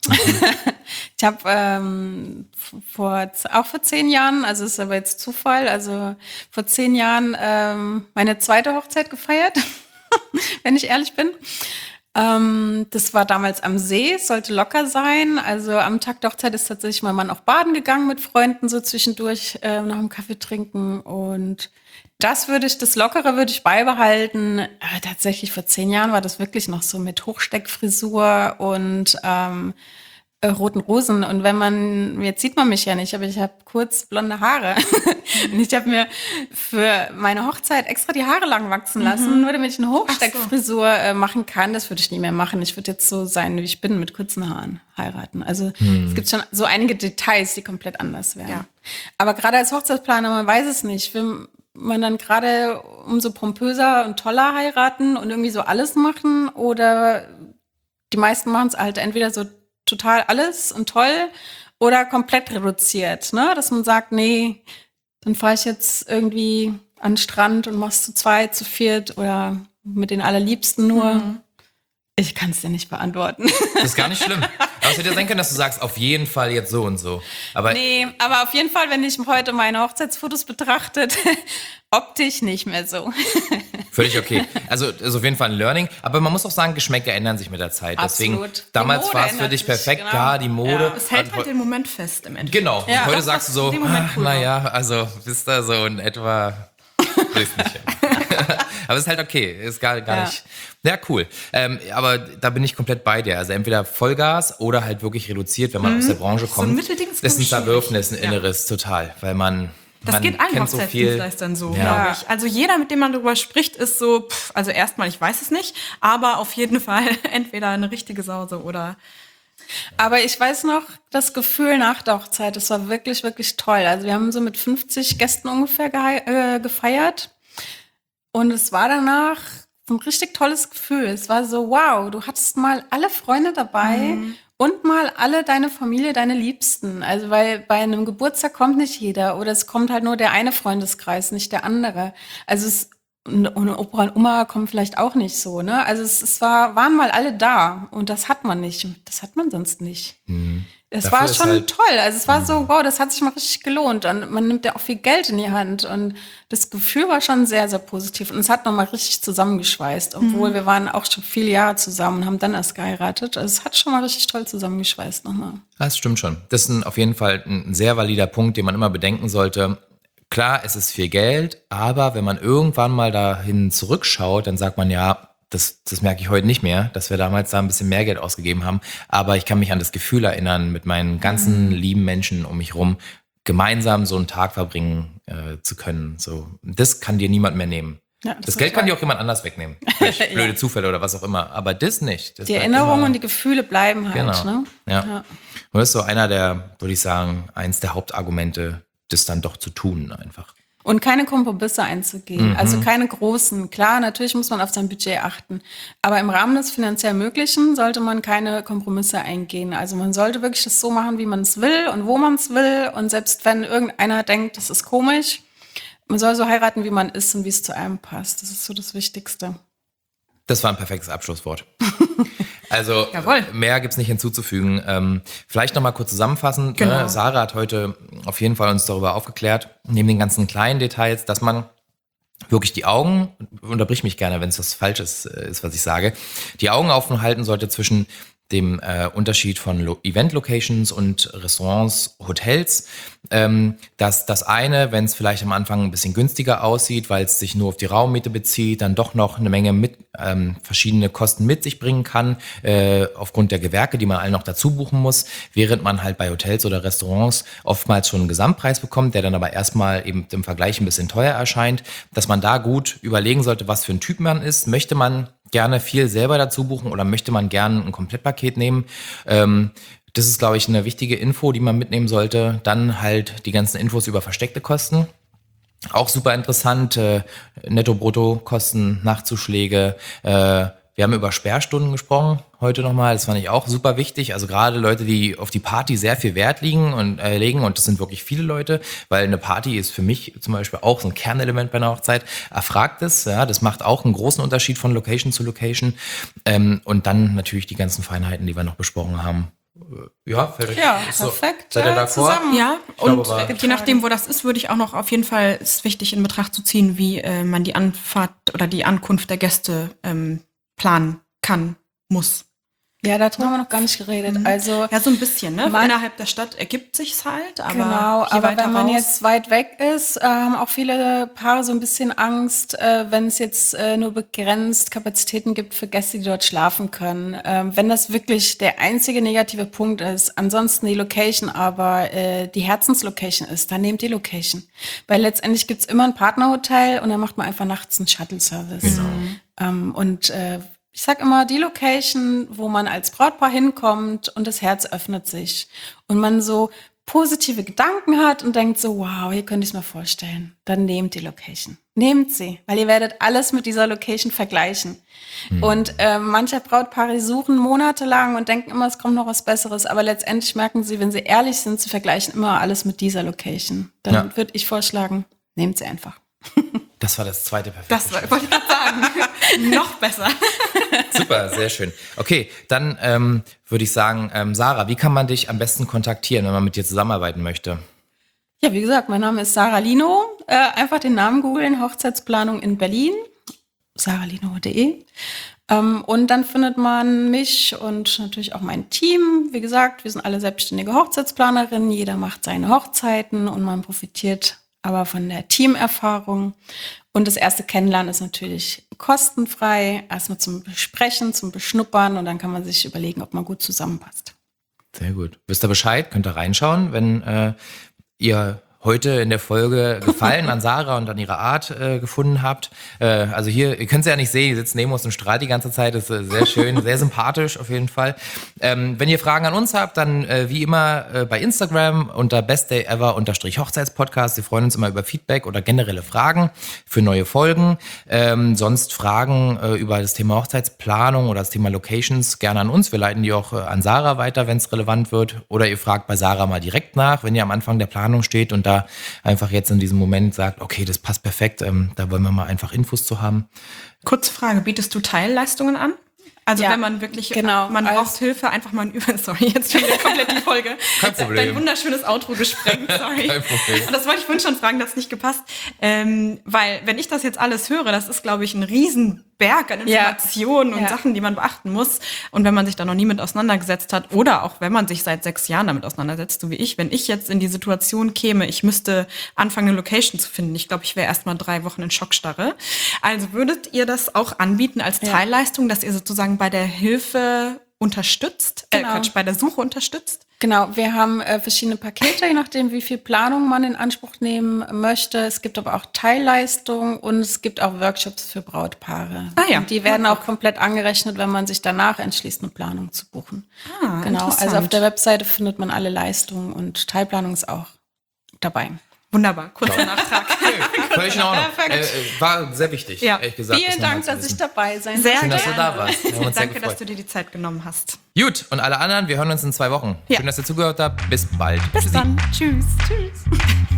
Ich habe vor 10 Jahren, also ist aber jetzt Zufall, also vor 10 Jahren meine zweite Hochzeit gefeiert, wenn ich ehrlich bin. Das war damals am See, es sollte locker sein. Also am Tag der Hochzeit ist tatsächlich mein Mann auch baden gegangen mit Freunden, so zwischendurch nach dem Kaffee trinken. Und das Lockere würde ich beibehalten. Aber tatsächlich vor 10 Jahren war das wirklich noch so mit Hochsteckfrisur und roten Rosen. Und jetzt sieht man mich ja nicht, aber ich habe kurz blonde Haare. Und ich habe mir für meine Hochzeit extra die Haare lang wachsen lassen, nur damit ich eine Hochsteckfrisur machen kann. Das würde ich nie mehr machen. Ich würde jetzt so sein, wie ich bin, mit kurzen Haaren heiraten. Also es gibt schon so einige Details, die komplett anders wären. Ja. Aber gerade als Hochzeitsplaner, man weiß es nicht. Will man dann gerade umso pompöser und toller heiraten und irgendwie so alles machen? Oder die meisten machen es halt entweder so total alles und toll oder komplett reduziert, ne? Dass man sagt, nee, dann fahre ich jetzt irgendwie an den Strand und mach's zu 2, zu 4 oder mit den Allerliebsten nur. Ich kann es dir nicht beantworten. Das ist gar nicht schlimm. Aber es hätte ja sein können, dass du sagst, auf jeden Fall jetzt so und so. Aber Nee, aber auf jeden Fall, wenn ich heute meine Hochzeitsfotos betrachtet, optisch nicht mehr so. völlig okay. Also ist auf jeden Fall ein Learning. Aber man muss auch sagen, Geschmäcker ändern sich mit der Zeit. Deswegen, Absolut. Die damals Mode war es für ändert dich sich, perfekt. genau. Ja, die Mode. Es hält halt den Moment fest im Endeffekt. Genau. Ja, und heute das, sagst du was so, in dem Moment cool war. naja, also bist da so in etwa. Weiß nicht. Aber es ist halt okay. Ist gar Ja. nicht. Ja, cool. Aber da bin ich komplett bei dir. Also entweder Vollgas oder halt wirklich reduziert, wenn man aus der Branche kommt. ein Mittelding ist, Das ist ein glaub ich, Zerwürfnis, ein schwierig. Inneres, total. Weil man. Das man geht allen kennt so viel. Hochzeitsdienstleistern so, Ja. glaube ich. Also jeder, mit dem man darüber spricht, ist so, also erstmal, ich weiß es nicht, aber auf jeden Fall entweder eine richtige Sause oder Aber ich weiß noch, das Gefühl nach der Hochzeit, das war wirklich, wirklich toll. Also wir haben so mit 50 Gästen ungefähr gefeiert. Und es war danach ein richtig tolles Gefühl. Es war so, wow, du hattest mal alle Freunde dabei und mal alle deine Familie, deine Liebsten. Also weil bei einem Geburtstag kommt nicht jeder oder es kommt halt nur der eine Freundeskreis, nicht der andere. Also und Opa und Oma kommen vielleicht auch nicht so, ne? Also waren mal alle da und das hat man nicht. Das hat man sonst nicht. Es Dafür war ist schon halt- toll. Also es war so, wow, das hat sich mal richtig gelohnt. Und man nimmt ja auch viel Geld in die Hand. Und das Gefühl war schon sehr, sehr positiv. Und es hat nochmal richtig zusammengeschweißt. Obwohl wir waren auch schon viele Jahre zusammen und haben dann erst geheiratet. Also es hat schon mal richtig toll zusammengeschweißt nochmal. Das stimmt schon. Das ist auf jeden Fall ein sehr valider Punkt, den man immer bedenken sollte. Klar, es ist viel Geld, aber wenn man irgendwann mal dahin zurückschaut, dann sagt man ja, das merke ich heute nicht mehr, dass wir damals da ein bisschen mehr Geld ausgegeben haben. Aber ich kann mich an das Gefühl erinnern, mit meinen ganzen lieben Menschen um mich rum gemeinsam so einen Tag verbringen zu können. So, das kann dir niemand mehr nehmen. Ja, das Geld kann dir auch jemand anders wegnehmen. Durch blöde Zufälle oder was auch immer. Aber das nicht. Das die bleibt Erinnerungen immer- und die Gefühle bleiben halt. Genau. Ne? Ja. Und das ist so einer der, würde ich sagen, eins der Hauptargumente, das dann doch zu tun einfach. Und keine Kompromisse einzugehen. Also keine großen. Klar, natürlich muss man auf sein Budget achten. Aber im Rahmen des finanziell Möglichen sollte man keine Kompromisse eingehen. Also man sollte wirklich das so machen, wie man es will und wo man es will. Und selbst wenn irgendeiner denkt, das ist komisch, man soll so heiraten, wie man ist und wie es zu einem passt. Das ist so das Wichtigste. Das war ein perfektes Abschlusswort. Also Jawohl. mehr gibt's nicht hinzuzufügen. Vielleicht nochmal kurz zusammenfassend. Genau. Ne? Sarah hat heute auf jeden Fall uns darüber aufgeklärt, neben den ganzen kleinen Details, dass man wirklich die Augen, unterbrich mich gerne, wenn es was Falsches ist, was ich sage, die Augen offen halten sollte zwischen dem Unterschied von Event-Locations und Restaurants, Hotels, dass das eine, wenn es vielleicht am Anfang ein bisschen günstiger aussieht, weil es sich nur auf die Raummiete bezieht, dann doch noch eine Menge verschiedene Kosten mit sich bringen kann, aufgrund der Gewerke, die man alle noch dazu buchen muss, während man halt bei Hotels oder Restaurants oftmals schon einen Gesamtpreis bekommt, der dann aber erstmal eben im Vergleich ein bisschen teuer erscheint, dass man da gut überlegen sollte, was für ein Typ man ist. Möchte man gerne viel selber dazu buchen oder möchte man gerne ein Komplettpaket nehmen? Das ist, glaube ich, eine wichtige Info, die man mitnehmen sollte. Dann halt die ganzen Infos über versteckte Kosten. Auch super interessant. Netto-Brutto-Kosten, Nachtzuschläge. Wir haben über Sperrstunden gesprochen heute nochmal. Das fand ich auch super wichtig. Also gerade Leute, die auf die Party sehr viel Wert legen und das sind wirklich viele Leute, weil eine Party ist für mich zum Beispiel auch so ein Kernelement bei einer Hochzeit. Erfragt es, ja, das macht auch einen großen Unterschied von Location zu Location. Und dann natürlich die ganzen Feinheiten, die wir noch besprochen haben. Ja, fällt euch ist so. Perfekt. Seid ihr d'accord? Zusammen. Ja, Ich glaube und aber- je nachdem, wo das ist, würde ich auch noch auf jeden Fall, ist wichtig in Betracht zu ziehen, wie man die Anfahrt oder die Ankunft der Gäste planen kann, muss. Ja, darüber haben wir noch gar nicht geredet. Also Ja, so ein bisschen, ne? Man- Innerhalb der Stadt ergibt sich's halt, aber genau, je aber weiter wenn man raus, jetzt weit weg ist, haben auch viele Paare so ein bisschen Angst, wenn es jetzt nur begrenzt Kapazitäten gibt für Gäste, die dort schlafen können. Wenn das wirklich der einzige negative Punkt ist, ansonsten die Location aber die Herzenslocation ist, dann nehmt die Location. Weil letztendlich gibt's immer ein Partnerhotel und dann macht man einfach nachts einen Shuttle-Service. Ich sag immer, die Location, wo man als Brautpaar hinkommt und das Herz öffnet sich und man so positive Gedanken hat und denkt so, wow, hier könnte ich es mir vorstellen. Dann nehmt die Location. Nehmt sie, weil ihr werdet alles mit dieser Location vergleichen. Und manche Brautpaare die suchen monatelang und denken immer, es kommt noch was Besseres, aber letztendlich merken sie, wenn sie ehrlich sind, sie vergleichen immer alles mit dieser Location. Dann würde ich vorschlagen, nehmt sie einfach. Das war das zweite perfekte. das wollte ich gerade sagen, noch besser. Super, sehr schön. Okay, dann würde ich sagen, Sarah, wie kann man dich am besten kontaktieren, wenn man mit dir zusammenarbeiten möchte? Ja, wie gesagt, mein Name ist Sarah Lino. Einfach den Namen googeln, Hochzeitsplanung in Berlin, saralino.de. Und dann findet man mich und natürlich auch mein Team. Wie gesagt, wir sind alle selbstständige Hochzeitsplanerinnen. Jeder macht seine Hochzeiten und man profitiert aber von der Teamerfahrung. Und das erste Kennenlernen ist natürlich kostenfrei. Erstmal zum Besprechen, zum Beschnuppern und dann kann man sich überlegen, ob man gut zusammenpasst. Sehr gut. Wisst ihr Bescheid? Könnt ihr reinschauen, wenn ihr heute in der Folge Gefallen an Sarah und an ihrer Art gefunden habt. Also hier, ihr könnt sie ja nicht sehen, die sitzt neben uns und strahlt die ganze Zeit. Das ist sehr schön, sehr sympathisch auf jeden Fall. Wenn ihr Fragen an uns habt, dann wie immer bei Instagram unter bestdayever_Hochzeitspodcast. Wir freuen uns immer über Feedback oder generelle Fragen für neue Folgen. Sonst Fragen über das Thema Hochzeitsplanung oder das Thema Locations gerne an uns. Wir leiten die auch an Sarah weiter, wenn es relevant wird. Oder ihr fragt bei Sarah mal direkt nach, wenn ihr am Anfang der Planung steht und da einfach jetzt in diesem Moment sagt, okay, das passt perfekt, da wollen wir mal einfach Infos zu haben. Kurze Frage, bietest du Teilleistungen an? Also Ja, wenn man wirklich, genau. man Also- braucht Hilfe, einfach mal sorry, jetzt schon wieder komplett die Folge. Kein Problem. Dein wunderschönes Outro gesprengt, sorry. Kein Problem. Und das wollte ich vorhin schon fragen, das hat nicht gepasst. Weil, wenn ich das jetzt alles höre, das ist, glaube ich, ein Riesenberg an Informationen und Ja. Sachen, die man beachten muss. Und wenn man sich da noch nie mit auseinandergesetzt hat oder auch wenn man sich seit 6 Jahren damit auseinandersetzt, so wie ich, wenn ich jetzt in die Situation käme, ich müsste anfangen, eine Location zu finden, ich glaube, ich wäre erst mal 3 Wochen in Schockstarre. Also würdet ihr das auch anbieten als Teilleistung, dass ihr sozusagen bei der Hilfe unterstützt, Genau. bei der Suche unterstützt. Genau, wir haben verschiedene Pakete, je nachdem, wie viel Planung man in Anspruch nehmen möchte. Es gibt aber auch Teilleistungen und es gibt auch Workshops für Brautpaare. Ah ja. Und die werden auch komplett angerechnet, wenn man sich danach entschließt, eine Planung zu buchen. Ah, Genau, also interessant. auf der Webseite findet man alle Leistungen und Teilplanung ist auch dabei. Wunderbar, kurzer Nachtrag. Völlig in Ordnung. Perfekt. War sehr wichtig, Ja. ehrlich gesagt. Vielen das nochmal Dank, zu dass ich wissen. dabei sein Sehr Schön, dass du gerne. da warst. Wir haben uns sehr Danke, dass gefreut. du dir die Zeit genommen hast. Gut, und alle anderen, wir hören uns in 2 Wochen. Ja. Schön, dass ihr zugehört habt. Bis bald. Bis Tschüssi. dann. Tschüss. Tschüss.